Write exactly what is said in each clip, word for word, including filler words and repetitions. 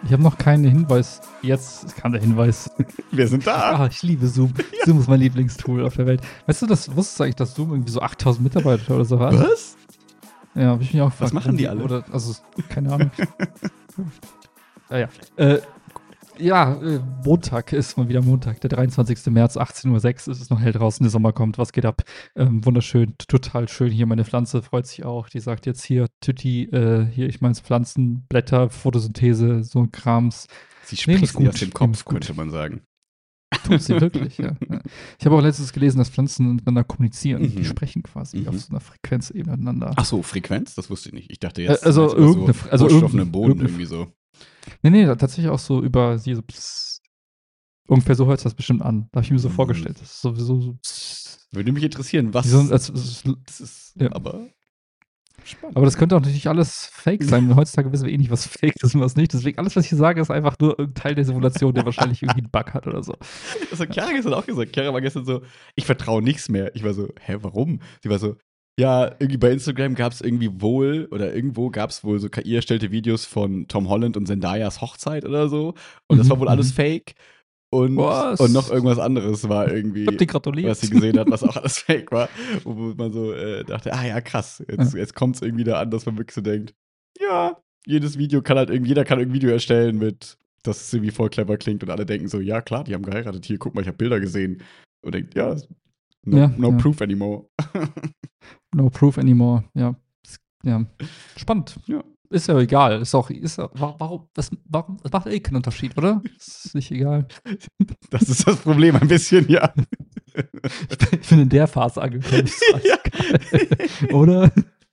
Ich habe noch keinen Hinweis. Jetzt kam der Hinweis. Wir sind da. Ah, ich liebe Zoom. Ja. Zoom ist mein Lieblingstool auf der Welt. Weißt du, das wusstest du eigentlich, dass Zoom irgendwie so achttausend Mitarbeiter oder so hat? Was? Ja, habe ich mich auch gefragt. Was machen die alle? Oder, also, keine Ahnung. ja, ja. Äh, ja, äh, Montag ist mal wieder Montag, der dreiundzwanzigster März, achtzehn Uhr sechs. Es ist noch hell draußen, der Sommer kommt. Was geht ab? Ähm, wunderschön, total schön. Hier meine Pflanze freut sich auch. Die sagt jetzt hier, Tütti, äh, hier, ich meins Pflanzen, Blätter, Photosynthese, so ein Krams. Sie spricht gut, aus dem Kopf, könnte man sagen. Tut sie wirklich, ja. ja. Ich habe auch letztens gelesen, dass Pflanzen miteinander kommunizieren. Mhm. Die sprechen quasi Mhm. auf so einer Frequenzebene miteinander. Ach so, Frequenz? Das wusste ich nicht. Ich dachte jetzt, Äh, also du meinst irgendeine so Fre- also Rohstoff irgendeine- im Boden irgendeine- irgendwie so. Nee, nee, tatsächlich auch so über sie so pss, ungefähr so hört sich das bestimmt an. Da habe ich mir so Mhm. vorgestellt. Das ist sowieso so pss, Würde mich interessieren, was wie so ein- als- als- das ist. ja. Aber spannend. Aber das könnte auch natürlich alles fake sein. Heutzutage wissen wir eh nicht, was fake ist und was nicht. Deswegen, alles, was ich hier sage, ist einfach nur irgendein Teil der Simulation, der wahrscheinlich irgendwie einen Bug hat oder so. Das hat Chiara gestern auch gesagt. Chiara war gestern so, ich vertraue nichts mehr. Ich war so, hä, warum? Sie war so, ja, irgendwie bei Instagram gab es irgendwie wohl, oder irgendwo gab es wohl so K I-erstellte Videos von Tom Holland und Zendayas Hochzeit oder so. Und das Mhm, war wohl alles mhm. fake. Und, Was? und noch irgendwas anderes war irgendwie, Ich hab dir gratuliert. was sie gesehen hat, was auch alles fake war. Wo man so äh, dachte, ah ja, krass, jetzt, jetzt kommt es irgendwie da an, dass man wirklich so denkt, ja, jedes Video kann halt irgendwie, jeder kann ein Video erstellen mit, dass es irgendwie voll clever klingt und alle denken so, ja klar, die haben geheiratet, hier, guck mal, ich habe Bilder gesehen. Und denkt, ja, no, Ja, no ja. proof anymore. No proof anymore. Ja. Ja. Spannend. Ja. Ist ja egal. Ist auch, ist ja, wa- warum, das, warum, das macht eh keinen Unterschied, oder? Ist nicht egal. Das ist das Problem ein bisschen, ja. Ich bin, ich bin in der Phase angekommen. Ist Ja. egal. Oder?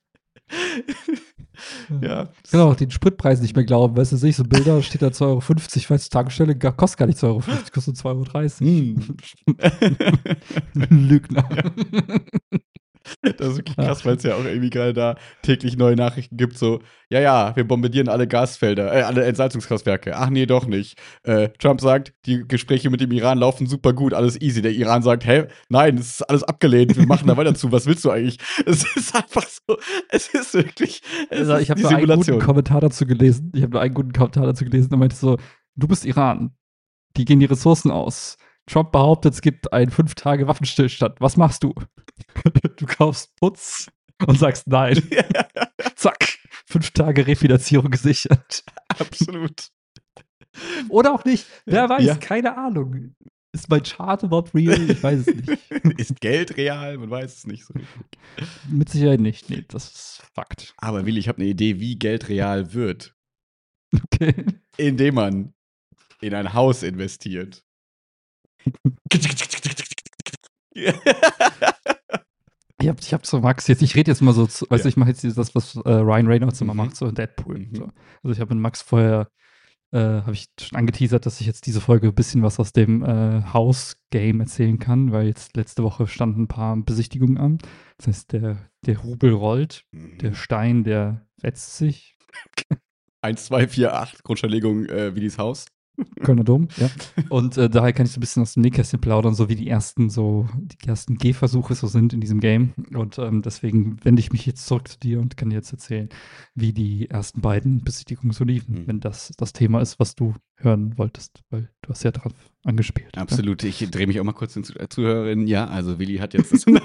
Ja. Ich kann auch den Spritpreis nicht mehr glauben. Weißt du, sehe ich so Bilder, steht da zwei Euro fünfzig, weil es Tankstelle gar- kostet gar nicht zwei Euro fünfzig, kostet zwei Euro dreißig. Hm. Lügner. Das ist wirklich krass, weil es ja auch irgendwie gerade da täglich neue Nachrichten gibt, so, ja, ja, wir bombardieren alle Gasfelder, äh, alle Entsalzungskraftwerke. Ach nee, doch nicht. Äh, Trump sagt, die Gespräche mit dem Iran laufen super gut, alles easy. Der Iran sagt, hä, nein, es ist alles abgelehnt, wir machen da weiter zu, was willst du eigentlich? Es ist einfach so, es ist wirklich, es Also, ist ich habe die nur einen guten Simulation. Kommentar dazu gelesen. Ich habe nur einen guten Kommentar dazu gelesen. Da meinte so, du bist Iran. Die gehen die Ressourcen aus. Trump behauptet, es gibt einen fünf Tage Waffenstillstand. Was machst du? Du kaufst Putz und sagst nein. Zack. Fünf Tage Refinanzierung gesichert. Absolut. Oder auch nicht. Wer weiß, Ja. keine Ahnung. Ist mein Chart überhaupt real? Ich weiß es nicht. Ist Geld real? Man weiß es nicht so richtig. Mit Sicherheit nicht. Nee, das ist Fakt. Aber Willi, ich habe eine Idee, wie Geld real wird. Okay. Indem man in ein Haus investiert. Ich hab, ich hab so Max jetzt, ich rede jetzt mal so, zu, weißt du, Ja. ich mache jetzt das, was äh, Ryan Reynolds immer Mhm. macht, so in Deadpool. Mhm. So. Also ich habe mit Max vorher, äh, habe ich schon angeteasert, dass ich jetzt diese Folge ein bisschen was aus dem äh, House-Game erzählen kann, weil jetzt letzte Woche standen ein paar Besichtigungen an. Das heißt, der, der Rubel rollt, der Stein, der wetzt sich. eins, zwei, vier, acht, Grundsteinlegung, äh, Willis Haus. Kölner Dom, ja. Und äh, daher kann ich so ein bisschen aus dem Nähkästchen plaudern, so wie die ersten so, die ersten Gehversuche so sind in diesem Game. Und ähm, deswegen wende ich mich jetzt zurück zu dir und kann dir jetzt erzählen, wie die ersten beiden Besichtigungen so liefen, Mhm. wenn das das Thema ist, was du hören wolltest, weil du hast ja drauf angespielt. Absolut. Ich drehe mich auch mal kurz den Zu- äh, Zuhörerinnen. Ja, also Willi hat jetzt das.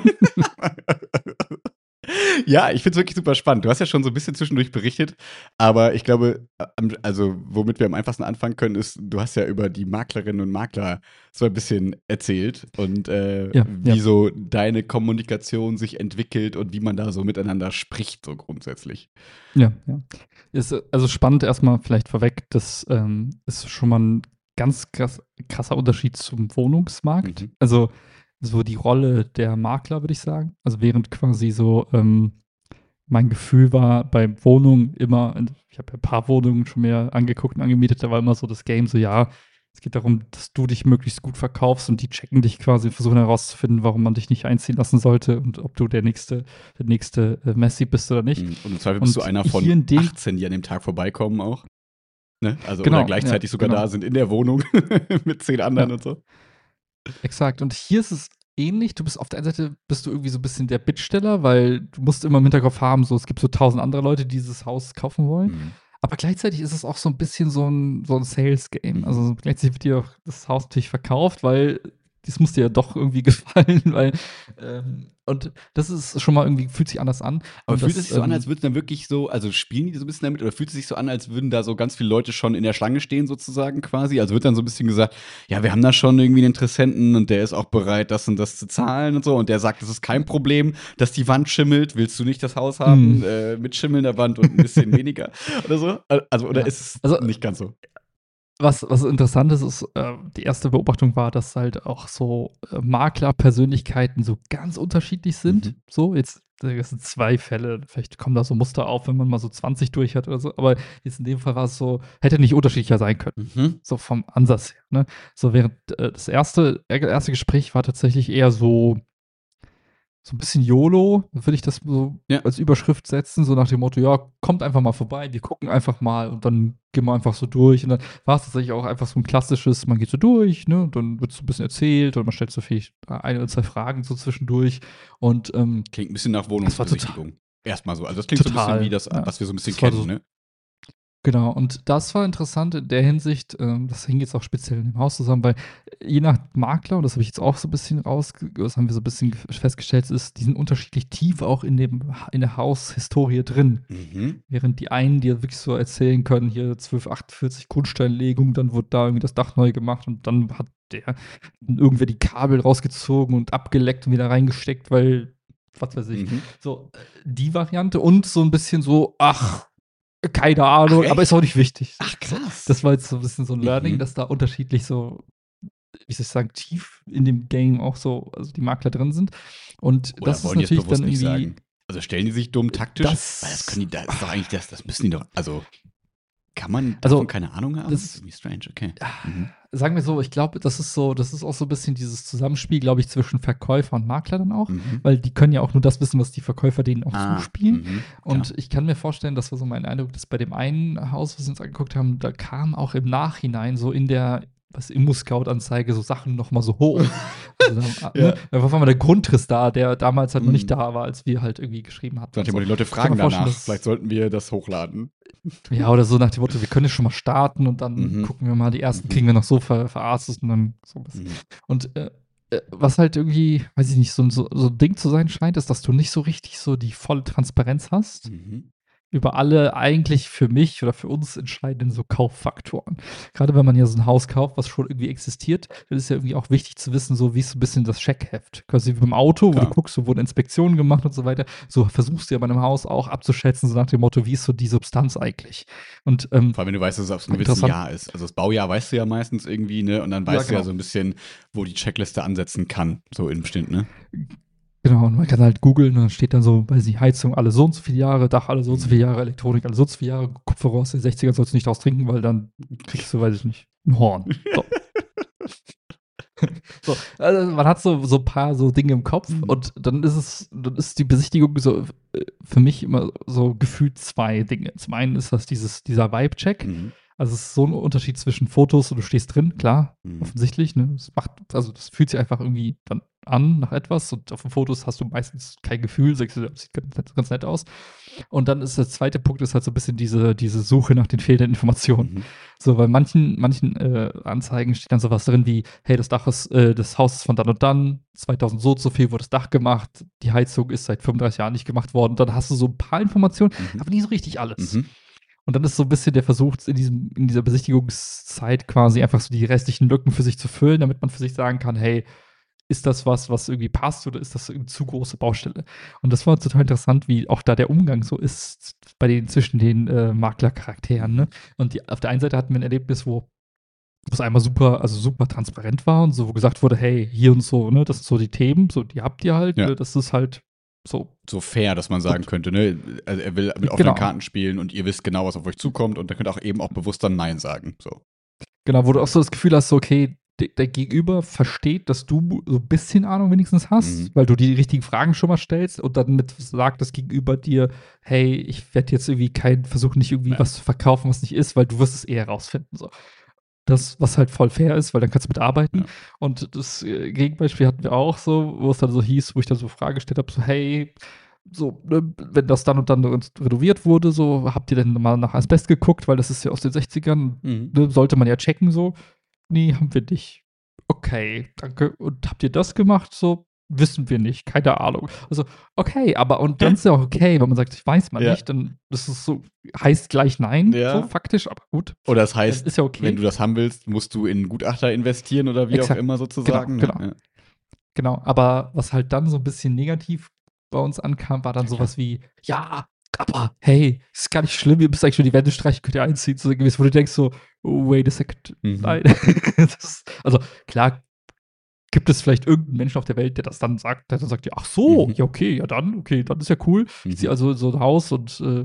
Ja, ich finde es wirklich super spannend. Du hast ja schon so ein bisschen zwischendurch berichtet, aber ich glaube, am- also womit wir am einfachsten anfangen können, ist, du hast ja über die Maklerinnen und Makler so ein bisschen erzählt und äh, Ja, wie ja. so deine Kommunikation sich entwickelt und wie man da so miteinander spricht, so grundsätzlich. Ja, ja. Ist äh, also spannend erstmal vielleicht vorweg, das ähm, ist schon mal ein ganz krass, krasser Unterschied zum Wohnungsmarkt. Mhm. Also so die Rolle der Makler, würde ich sagen. Also während quasi so ähm, mein Gefühl war bei Wohnungen immer, ich habe ja ein paar Wohnungen schon mehr angeguckt und angemietet, da war immer so das Game so, ja, es geht darum, dass du dich möglichst gut verkaufst und die checken dich quasi, versuchen herauszufinden, warum man dich nicht einziehen lassen sollte und ob du der nächste, der nächste äh, Messi bist oder nicht. Mhm. Und im Zweifel bist Und du einer hier von in dem- achtzehn, die an dem Tag vorbeikommen auch. Ne? Also Genau, oder gleichzeitig ja, sogar genau. da sind in der Wohnung mit zehn anderen Ja. und so. Exakt. Und hier ist es ähnlich. Du bist auf der einen Seite bist du irgendwie so ein bisschen der Bittsteller, weil du musst immer im Hinterkopf haben, so es gibt so tausend andere Leute, die dieses Haus kaufen wollen. Mhm. Aber gleichzeitig ist es auch so ein bisschen so ein so 'n Sales-Game. Mhm. Also, gleichzeitig wird dir auch das Haus natürlich verkauft, weil das muss dir ja doch irgendwie gefallen, weil, ähm und das ist schon mal irgendwie fühlt sich anders an Aber und fühlt es das, sich so an, als ähm würde es dann wirklich so also, spielen die so 'n bisschen damit oder fühlt es sich so an, als würden da so ganz viele Leute schon in der Schlange stehen sozusagen quasi? Also, wird dann so 'n bisschen gesagt: „Ja, wir haben da schon irgendwie 'n Interessenten und der ist auch bereit, das und das zu zahlen und so.“ Und der sagt: „Das ist kein Problem, dass die Wand schimmelt. Willst du nicht das Haus haben, mhm, äh, mit schimmelnder Wand und 'n bisschen weniger?“ Oder so? Al also, oder ja. ist es Also, nicht ganz so? was was interessant ist, ist, äh, die erste Beobachtung war, dass halt auch so, äh, Maklerpersönlichkeiten so ganz unterschiedlich Mhm. sind. So, jetzt äh, das sind zwei Fälle, vielleicht kommen da so Muster auf, wenn man mal so zwanzig durch hat oder so, aber jetzt in dem Fall war es so hätte nicht unterschiedlicher sein können, Mhm. so vom Ansatz her, ne? So während, äh, das erste äh, erste Gespräch war tatsächlich eher so so 'n bisschen YOLO, würde ich das so Ja. als Überschrift setzen, so nach dem Motto: „Ja, kommt einfach mal vorbei, wir gucken einfach mal und dann gehen wir einfach so durch.“ Und dann war's tatsächlich auch einfach so 'n klassisches man geht so durch, ne, und dann wird so 'n bisschen erzählt und man stellt so vielleicht ein oder zwei Fragen so zwischendurch und, ähm, Klingt 'n bisschen nach das war total Wohnungsbesichtigung. Erst mal so. Also, das klingt so 'n bisschen wie total, das, ja. was wir so 'n bisschen Das war kennen, so ne? Genau, und das war interessant in der Hinsicht, ähm, das hing jetzt auch speziell in dem Haus zusammen, weil je nach Makler, und das habe ich jetzt auch so 'n bisschen rausge das haben wir so 'n bisschen f festgestellt, ist die sind unterschiedlich tief auch in dem Ha in der Haushistorie drin. Mhm. Während die einen dir wirklich so erzählen können, hier zwölfhundertachtundvierzig Grundsteinlegung, dann wurde da irgendwie das Dach neu gemacht und dann hat der irgendwer die Kabel rausgezogen und abgeleckt und wieder reingesteckt, weil was weiß ich. Mhm. So, äh, die Variante und so 'n bisschen so: „Ach, keine Ach Ahnung, aber ist echt? auch nicht wichtig.“ So Ach so. krass. Das war jetzt so 'n bisschen so 'n Learning, Mhm. dass da unterschiedlich so, wie soll ich sagen, tief in dem Game auch so also die Makler drin sind. Und Oder das ist wollen die es natürlich bewusst dann nicht irgendwie sagen? Also, stellen die sich dumm taktisch? Weil das können das die das ist doch eigentlich das das müssen die doch also, kann man davon also, keine Ahnung haben? Das ist das irgendwie strange, okay. Mhm. sagen wir so, ich glaube, das ist so das ist auch so 'n bisschen dieses Zusammenspiel, glaube ich, zwischen Verkäufer und Makler dann auch, Mhm. weil die können ja auch nur das wissen, was die Verkäufer denen auch Ah, zuspielen. mhm, klar. Und ich kann mir vorstellen, das war so mein Eindruck, dass bei dem einen Haus, was wir uns angeguckt haben, da kam auch im Nachhinein so in der was Immo-Scout-Anzeige so Sachen noch mal so hoch. Also, da ah, ne, Ja. da war auf einmal der Grundriss da, der damals halt noch nicht Mhm. da war, als wir halt irgendwie geschrieben hatten So nach und dem so. Motto, die Leute Ich kann mir fragen vorstellen, danach, vielleicht dass sollten wir das hochladen. ja, oder so nach dem Motto: „Wir können ja schon mal starten und dann Mhm. gucken wir mal, die ersten Mhm. kriegen wir noch so ver verarztet und dann so was.“ Mhm. Und, äh, äh, was halt irgendwie, weiß ich nicht, so 'n so so 'n Ding zu sein scheint, ist, dass du nicht so richtig so die volle Transparenz hast Mhm. über alle eigentlich für mich oder für uns entscheidenden so Kauffaktoren. Grade wenn man ja so 'n Haus kauft, was schon irgendwie existiert, dann ist ja irgendwie auch wichtig zu wissen, so wie ist so 'n bisschen das Checkheft. Quasi wie beim Auto, wo du Klar. guckst, so wurden Inspektionen gemacht und so weiter. So versuchst du ja bei 'nem Haus auch abzuschätzen, so nach dem Motto: „Wie ist so die Substanz eigentlich?“ Und, ähm, Vor allem, wenn du weißt, dass es auf's 'n gewissen interessant Jahr ist. Also, das Baujahr weißt du ja meistens irgendwie, ne, und dann ja, weißt du ja genau. so 'n bisschen, wo die Checkliste ansetzen kann, so in bestimmt, ne? Genau, und man kann halt googeln und dann steht dann so, weiß nicht, Heizung alle so und so viele Jahre, Dach alle so und so viele Mhm. Jahre, Elektronik alle so und so viele Jahre, Kupferrohr aus den sechzigern sollst du nicht draus trinken, weil dann kriegst du, weiß ich nicht, 'n Horn. So. So, also, man hat so so paar so Dinge im Kopf Mhm. und dann ist es dann ist die Besichtigung so, äh, für mich immer so gefühlt zwei Dinge. Zum einen ist das dieses dieser Vibe-Check. Mhm. Also, es ist so 'n Unterschied zwischen Fotos und du stehst drin, klar, Mhm. offensichtlich, ne? Es macht also, das fühlt sich einfach irgendwie dann an nach etwas und auf den Fotos hast du meistens kein Gefühl, sagst du: „Das sieht ganz nett ganz nett aus.“ Und dann ist der zweite Punkt ist halt so 'n bisschen diese diese Suche nach den fehlenden Informationen. Mhm. So, bei manchen manchen, äh, Anzeigen steht dann so was drin wie: „Hey, das Dach ist äh, das Haus ist von dann und dann, zweitausend so und so viel wurde das Dach gemacht, die Heizung ist seit fünfunddreißig Jahren nicht gemacht worden.“ Dann hast du so 'n paar Informationen, Mhm. aber nie so richtig alles. Mhm. Und dann ist so 'n bisschen der Versuch, in diesem in dieser Besichtigungszeit quasi einfach so die restlichen Lücken für sich zu füllen, damit man für sich sagen kann: „Hey, ist das was, was irgendwie passt oder ist das 'ne zu große Baustelle?“ Und das war total interessant, wie auch da der Umgang so ist bei den zwischen den, äh, Maklercharakteren, ne? Mhm. Und die auf der einen Seite hatten wir 'n Erlebnis, wo wo's einmal super also, super transparent war und so, wo gesagt wurde: „Hey, hier und so, ne, das sind so die Themen, so die habt ihr halt, Ja. ne? Das ist halt so.“ So fair, dass man sagen Und könnte, ne? Also, er will mit offenen genau. Karten spielen und ihr wisst genau, was auf euch zukommt und dann könnt ihr auch eben auch bewusst dann nein sagen, so. Genau, wo du auch so das Gefühl hast, so, okay, de der Gegenüber versteht, dass du so 'n bisschen Ahnung wenigstens hast, Mhm. weil du die richtigen Fragen schon mal stellst und dann mit sagt das Gegenüber dir: „Hey, ich werde jetzt irgendwie kein versuche nicht irgendwie Ja. was zu verkaufen, was nicht ist, weil du wirst es eh herausfinden“, so. Das, was halt voll fair ist, weil dann kannst du mitarbeiten. Ja. Und das, äh, Gegenbeispiel hatten wir auch so, wo es dann so hieß, wo ich dann so Fragen gestellt habe, so: „Hey, so, ne, wenn das dann und dann renoviert wurde, so, habt ihr denn mal nach Asbest geguckt, weil das ist ja aus den sechzigern, Mhm. ne, sollte man ja checken, so. Nee, haben wir nicht. Okay, danke. Und habt ihr das gemacht? So, wissen wir nicht, keine Ahnung. Also, okay, aber und dann ist ja auch okay, wenn man sagt, ich weiß man Ja. nicht, dann das ist so, heißt gleich nein, Ja. so faktisch, aber gut. Oder das heißt, Ist ja okay. wenn du das haben willst, musst du in Gutachter investieren oder wie Exakt. auch immer sozusagen. Genau, ne? genau. Ja. Genau, aber was halt dann so ein bisschen negativ bei uns ankam, war dann Ja, sowas wie, ja, aber hey, ist gar nicht schlimm, ihr müsst eigentlich schon die Wände streichen, könnt ihr einziehen, so gewiss, wo du denkst so, oh, wait a second, Mhm. nein. Das ist, also klar gibt es vielleicht irgendeinen Menschen auf der Welt, der das dann sagt, der dann sagt, ja, ach so, Mhm. ja, okay, ja dann, okay, dann ist ja cool. Ich ziehe Mhm. also in so ein Haus und äh,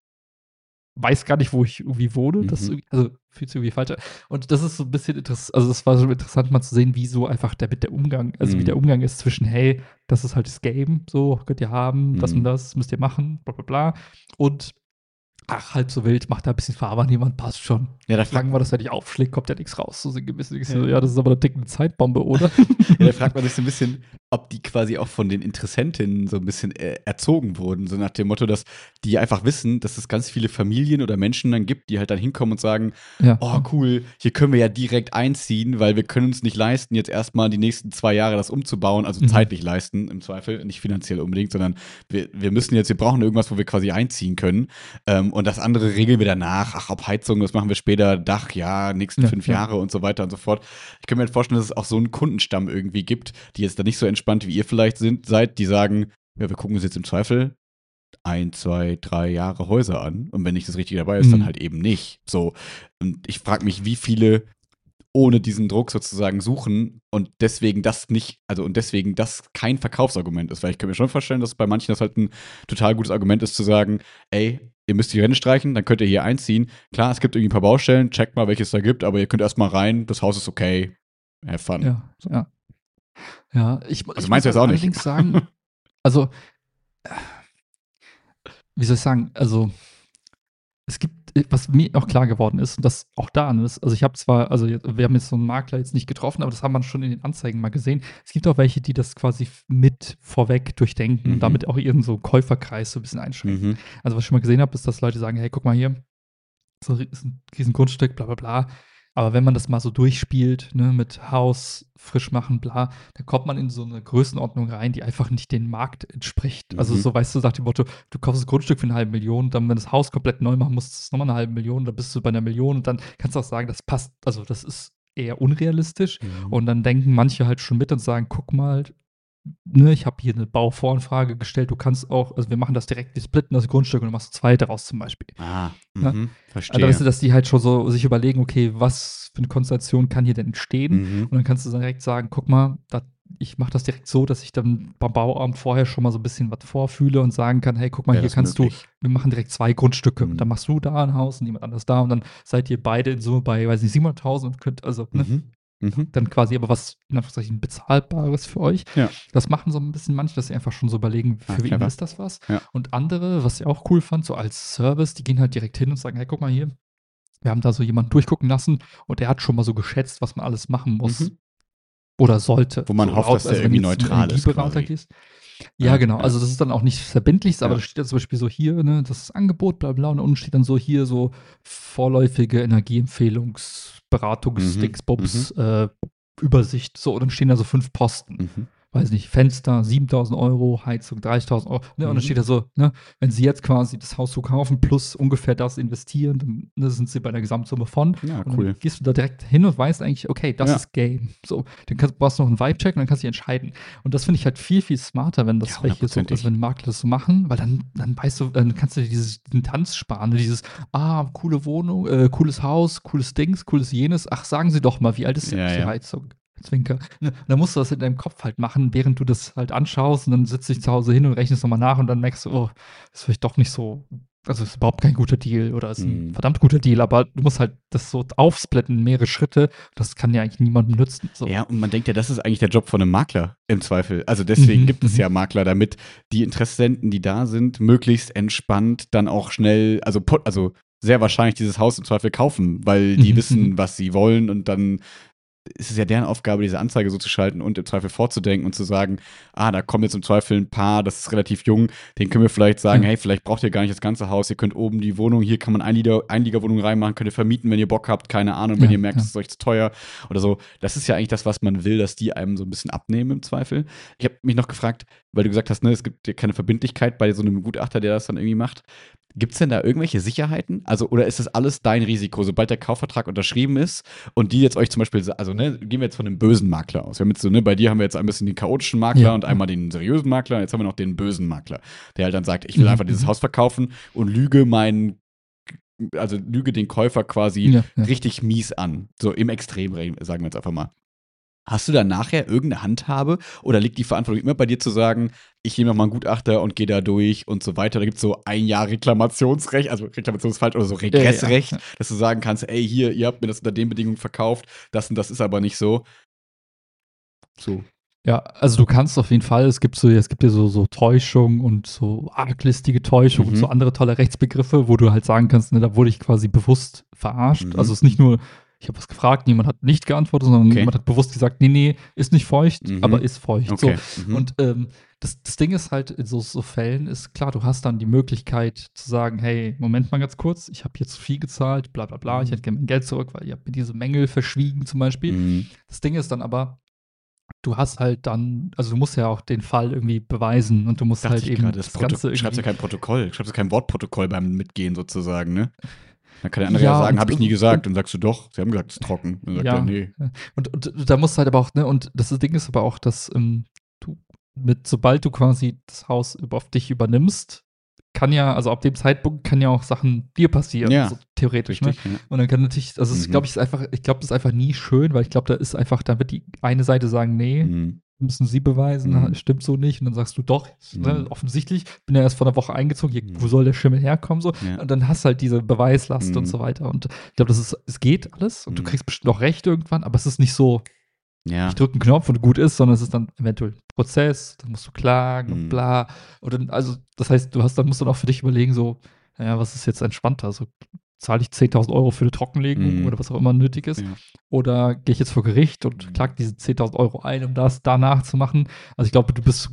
weiß gar nicht, wo ich irgendwie wohne. Das ist Mhm. irgendwie, also fühlt sich irgendwie falsch an. Und das ist so ein bisschen interessant, also das war so interessant mal zu sehen, wie so einfach der mit der Umgang, also wie Mhm. der Umgang ist zwischen, hey, das ist halt das Game, so, könnt ihr haben, das und Mhm. das müsst ihr machen, bla bla bla. Und ach, halb so wild, macht da ein bisschen Farbe an jemand, passt schon. Ja, da fragt, Solange man das ja nicht aufschlägt, kommt ja nichts raus. So gewiss, ich so, Ja. ja, das ist aber eine tickende Zeitbombe, oder? ja, da fragt man sich so ein bisschen, ob die quasi auch von den Interessentinnen so ein bisschen äh, erzogen wurden. So nach dem Motto, dass die einfach wissen, dass es ganz viele Familien oder Menschen dann gibt, die halt dann hinkommen und sagen, Ja. oh cool, hier können wir ja direkt einziehen, weil wir können uns nicht leisten, jetzt erstmal die nächsten zwei Jahre das umzubauen, also Mhm. zeitlich leisten im Zweifel, nicht finanziell unbedingt, sondern wir, wir müssen jetzt, wir brauchen irgendwas, wo wir quasi einziehen können. Ähm, und das andere regeln wir danach. Ach, ob Heizung, das machen wir später, Dach, ja, nächsten Ja, fünf ja. Jahre und so weiter und so fort. Ich kann mir halt vorstellen, dass es auch so einen Kundenstamm irgendwie gibt, die jetzt da nicht so entspannt wie ihr vielleicht sind, seid, die sagen, ja, wir gucken uns jetzt im Zweifel ein, zwei, drei Jahre Häuser an. Und wenn nicht das Richtige dabei ist, dann Mhm. halt eben nicht. So. Und ich frage mich, wie viele ohne diesen Druck sozusagen suchen und deswegen das nicht, also und deswegen das kein Verkaufsargument ist, weil ich kann mir schon vorstellen, dass bei manchen das halt ein total gutes Argument ist, zu sagen, ey, ihr müsst die Wände streichen, dann könnt ihr hier einziehen. Klar, es gibt irgendwie ein paar Baustellen, checkt mal, welches es da gibt, aber ihr könnt erstmal rein, das Haus ist okay, have fun. Ja, So. ja. Ja, ich, Also ich meinst du muss das auch nicht? allerdings sagen, also, äh, wie soll ich sagen, also, es gibt, äh, was mir auch klar geworden ist, und das auch da ist, also ich habe zwar, also jetzt- wir haben jetzt so einen Makler jetzt nicht getroffen, aber das haben wir schon in den Anzeigen mal gesehen. Es gibt auch welche, die das quasi f- mit vorweg durchdenken Mhm. und damit auch ihren so Käuferkreis so ein bisschen einschränken. Mhm. Also was ich schon mal gesehen habe, ist, dass Leute sagen, hey, guck mal hier, so ri- ist ein riesen Grundstück, bla bla bla. Aber wenn man das mal so durchspielt, ne, mit Haus, frisch machen, bla, dann kommt man in so eine Größenordnung rein, die einfach nicht dem Markt entspricht. Also Mhm. so, weißt du, nach dem Motto, du kaufst das Grundstück für eine halbe Million, dann, wenn du das Haus komplett neu machen musst, ist es nochmal eine halbe Million, dann bist du bei einer Million und dann kannst du auch sagen, das passt, also das ist eher unrealistisch. Mhm. Und dann denken manche halt schon mit und sagen, guck mal, ne, ich habe hier eine Bauvoranfrage gestellt, du kannst auch, also wir machen das direkt, wir splitten das Grundstück und du machst zwei daraus zum Beispiel. Ah, Ja. mhm. Also, Verstehe. weißt du, dass die halt schon so sich überlegen, okay, was für eine Konstellation kann hier denn entstehen? Mhm. Und dann kannst du direkt sagen, guck mal, da, ich mache das direkt so, dass ich dann beim Bauamt vorher schon mal so ein bisschen was vorfühle und sagen kann, hey, guck mal, Wäre hier das kannst möglich? du, wir machen direkt zwei Grundstücke. Mhm. Und dann machst du da ein Haus und jemand anderes da und dann seid ihr beide in Summe bei, weiß nicht, siebenhunderttausend und könnt, also, ne, Mhm. Mhm. dann quasi aber was, in Anführungszeichen, bezahlbares für euch. Ja. Das machen so ein bisschen manche, dass sie einfach schon so überlegen, Ah, für wen clever. ist das was? Ja. Und andere, was ich auch cool fand, so als Service, die gehen halt direkt hin und sagen, hey, guck mal hier, wir haben da so jemanden durchgucken lassen und der hat schon mal so geschätzt, was man alles machen muss Mhm. oder sollte. Wo man so, hofft, laut- dass der also wenn irgendwie du jetzt zum neutral ist Energieberater quasi. gehst. Ja, Ja, genau. ja. Also das ist dann auch nicht verbindlich, aber Ja. da steht dann zum Beispiel so hier, ne, das ist Angebot, bla bla, und unten steht dann so hier so vorläufige Energieempfehlungsberatungs, Mhm. Dingsbums, äh, Übersicht, so, und dann stehen da so fünf Posten. Mhm. Weiß nicht, Fenster siebentausend Euro, Heizung dreißigtausend Euro. Ne? Und Mhm. dann steht da so, ne, wenn Sie jetzt quasi das Haus so kaufen plus ungefähr das investieren, dann ne, sind Sie bei der Gesamtsumme von. Ja, Und cool. dann gehst du da direkt hin und weißt eigentlich, okay, das Ja. ist Game. So, dann kannst, brauchst du noch einen Vibe-Check und dann kannst du dich entscheiden. Und das finde ich halt viel, viel smarter, wenn das Ja, welche so, hundertprozentig. also wenn Makler das so machen, weil dann, dann weißt du, dann kannst du dir dieses, diesen Tanz sparen, ne? Dieses, ah, coole Wohnung, äh, cooles Haus, cooles Dings, cooles jenes. Ach, sagen Sie doch mal, wie alt ist denn Ja, die ja. Heizung? Zwinker. Ne? Und dann musst du das in deinem Kopf halt machen, während du das halt anschaust und dann sitzt dich zu Hause hin und rechnest nochmal nach und dann merkst du, oh, das ist vielleicht doch nicht so, also ist überhaupt kein guter Deal oder ist ein Mhm. verdammt guter Deal, aber du musst halt das so aufsplitten, mehrere Schritte, das kann ja eigentlich niemandem nützen. So. Ja, und man denkt ja, das ist eigentlich der Job von einem Makler im Zweifel. Also deswegen Mhm, gibt es mhm. ja Makler, damit die Interessenten, die da sind, möglichst entspannt dann auch schnell, also, pot- also sehr wahrscheinlich dieses Haus im Zweifel kaufen, weil die Mhm, wissen, mhm. was sie wollen und dann ist es ja deren Aufgabe, diese Anzeige so zu schalten und im Zweifel vorzudenken und zu sagen, ah, da kommt jetzt im Zweifel ein Paar, das ist relativ jung, den können wir vielleicht sagen, Ja. hey, vielleicht braucht ihr gar nicht das ganze Haus, ihr könnt oben die Wohnung, hier kann man Einlieger, Einliegerwohnung reinmachen, könnt ihr vermieten, wenn ihr Bock habt, keine Ahnung, wenn Ja, ihr merkt, ja. es ist euch zu teuer oder so. Das ist ja eigentlich das, was man will, dass die einem so ein bisschen abnehmen im Zweifel. Ich habe mich noch gefragt, weil du gesagt hast, ne, es gibt ja keine Verbindlichkeit bei so einem Gutachter, der das dann irgendwie macht. Gibt es denn da irgendwelche Sicherheiten? Also, oder ist das alles dein Risiko, sobald der Kaufvertrag unterschrieben ist und die jetzt euch zum Beispiel, also, ne, gehen wir jetzt von einem bösen Makler aus. Wir haben jetzt so, ne, bei dir haben wir jetzt ein bisschen den chaotischen Makler Ja, und ja. einmal den seriösen Makler, und jetzt haben wir noch den bösen Makler, der halt dann sagt, ich will Mhm, einfach dieses mhm. Haus verkaufen und lüge meinen, also lüge den Käufer quasi Ja, ja. richtig mies an. So im Extrem, sagen wir jetzt einfach mal. Hast du da nachher irgendeine Handhabe oder liegt die Verantwortung immer bei dir zu sagen, ich nehme nochmal einen Gutachter und gehe da durch und so weiter? Da gibt es so ein Jahr Reklamationsrecht, also Reklamationsfall oder so Regressrecht, Ja, ja. dass du sagen kannst, ey, hier, ihr habt mir das unter den Bedingungen verkauft, das und das ist aber nicht so. So. Ja, also du kannst auf jeden Fall, es gibt so, es gibt ja so, so Täuschung und so arglistige Täuschung Mhm. und so andere tolle Rechtsbegriffe, wo du halt sagen kannst, ne, da wurde ich quasi bewusst verarscht. Mhm. Also es ist nicht nur, ich habe was gefragt, niemand hat nicht geantwortet, sondern Okay. jemand hat bewusst gesagt, nee, nee, ist nicht feucht, Mhm. aber ist feucht. Okay. So. Mhm. Und ähm, das, das Ding ist halt, in so, so Fällen ist klar, du hast dann die Möglichkeit zu sagen, hey, Moment mal ganz kurz, ich habe hier zu viel gezahlt, bla bla bla, ich Mhm. hätte gerne mein Geld zurück, weil ihr habt mir diese Mängel verschwiegen zum Beispiel. Mhm. Das Ding ist dann aber, du hast halt dann, also du musst ja auch den Fall irgendwie beweisen und du musst Dachte halt ich eben gerade, das das Proto Ganze du schreibst ja irgendwie. kein Protokoll, du schreibst ja kein Wortprotokoll beim Mitgehen sozusagen, ne? Dann kann der andere ja, Ja, sagen, und, habe ich nie und, gesagt. Und dann sagst du doch, sie haben gesagt, es ist trocken. Dann sagt er, ja, nee. ja. Und, und da musst du halt aber auch, ne, und das Ding ist aber auch, dass ähm, du mit, sobald du quasi das Haus über, auf dich übernimmst, kann ja, also ab dem Zeitpunkt kann ja auch Sachen dir passieren, Ja, so theoretisch, richtig. ne? Ja. Und dann kann natürlich, also es Mhm. glaube ich, ist einfach, ich glaube, das ist einfach nie schön, weil ich glaube, da ist einfach, da wird die eine Seite sagen, nee, Mhm. müssen sie beweisen, Mhm. stimmt so nicht. Und dann sagst du doch, ne, Mhm. offensichtlich, bin ja erst vor einer Woche eingezogen, hier, Mhm. wo soll der Schimmel herkommen? So. Ja. Und dann hast du halt diese Beweislast Mhm. und so weiter. Und ich glaube, das ist, es geht alles und du Mhm. kriegst bestimmt auch Recht irgendwann, aber es ist nicht so, Ja. ich drücke einen Knopf und gut ist, sondern es ist dann eventuell ein Prozess, dann musst du klagen und Mhm. bla. Und dann, also, das heißt, du hast dann musst dann auch für dich überlegen, so, naja, was ist jetzt entspannter? So, zahle ich zehntausend Euro für eine Trockenlegung Mhm. oder was auch immer nötig ist? Ja. Oder gehe ich jetzt vor Gericht und Mhm. klag diese zehntausend Euro ein, um das danach zu machen? Also ich glaube, du bist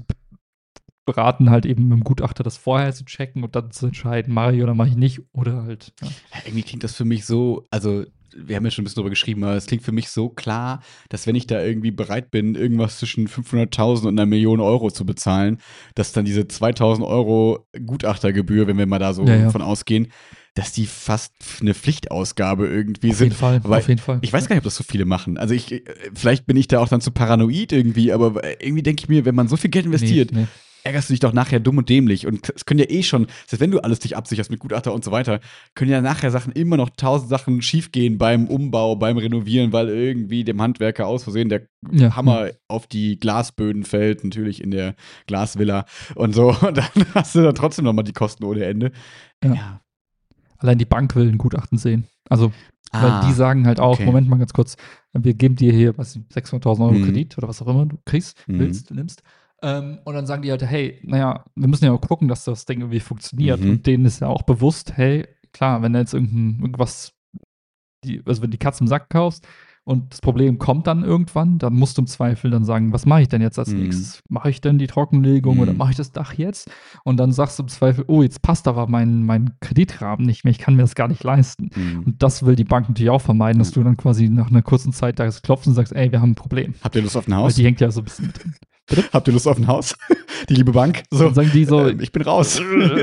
beraten, halt eben mit dem Gutachter das vorher zu checken und dann zu entscheiden, mache ich oder mache ich nicht. Oder halt, ja. Ja, irgendwie klingt das für mich so, also wir haben ja schon ein bisschen drüber geschrieben, aber es klingt für mich so klar, dass wenn ich da irgendwie bereit bin, irgendwas zwischen fünfhunderttausend und einer Million Euro zu bezahlen, dass dann diese zweitausend Euro Gutachtergebühr, wenn wir mal da so Ja, ja. von ausgehen, dass die fast eine Pflichtausgabe irgendwie Auf sind. jeden Fall, Weil auf jeden Fall. Ich weiß gar nicht, ob das so viele machen. Also ich, äh, vielleicht bin ich da auch dann zu paranoid irgendwie, aber irgendwie denke ich mir, wenn man so viel Geld investiert, Nee, nee. ärgerst du dich doch nachher dumm und dämlich. Und es können ja eh schon, selbst wenn du alles dich absicherst mit Gutachter und so weiter, können ja nachher Sachen immer noch tausend Sachen schiefgehen beim Umbau, beim Renovieren, weil irgendwie dem Handwerker aus Versehen der Ja, Hammer auf die Glasböden fällt, natürlich in der Glasvilla und so. Und dann hast du dann trotzdem noch mal die Kosten ohne Ende. Ja. Ja. Allein die Bank will ein Gutachten sehen. Also, weil Ah, die sagen halt auch, okay. Moment mal ganz kurz, wir geben dir hier, was sechshunderttausend Euro Mhm. Kredit oder was auch immer du kriegst, Mhm. willst, nimmst. Ähm, und dann sagen die halt, hey, naja, wir müssen ja auch gucken, dass das Ding irgendwie funktioniert. Mhm. Und denen ist ja auch bewusst, hey, klar, wenn du jetzt irgendein, irgendwas, die, also wenn du die Katze im Sack kaufst und das Problem kommt dann irgendwann, dann musst du im Zweifel dann sagen, was mache ich denn jetzt als Mhm. nächstes? Mache ich denn die Trockenlegung Mhm. oder mache ich das Dach jetzt? Und dann sagst du im Zweifel, oh, jetzt passt aber mein, mein Kreditrahmen nicht mehr, ich kann mir das gar nicht leisten. Mhm. Und das will die Bank natürlich auch vermeiden, dass Ja. du dann quasi nach einer kurzen Zeit da klopfst und sagst, ey, wir haben ein Problem. Habt ihr Lust auf ein Weil Haus? die hängt ja so ein bisschen mit drin. Habt ihr Lust auf ein Haus? Die liebe Bank? So, Dann sagen die so, ähm, ich bin raus.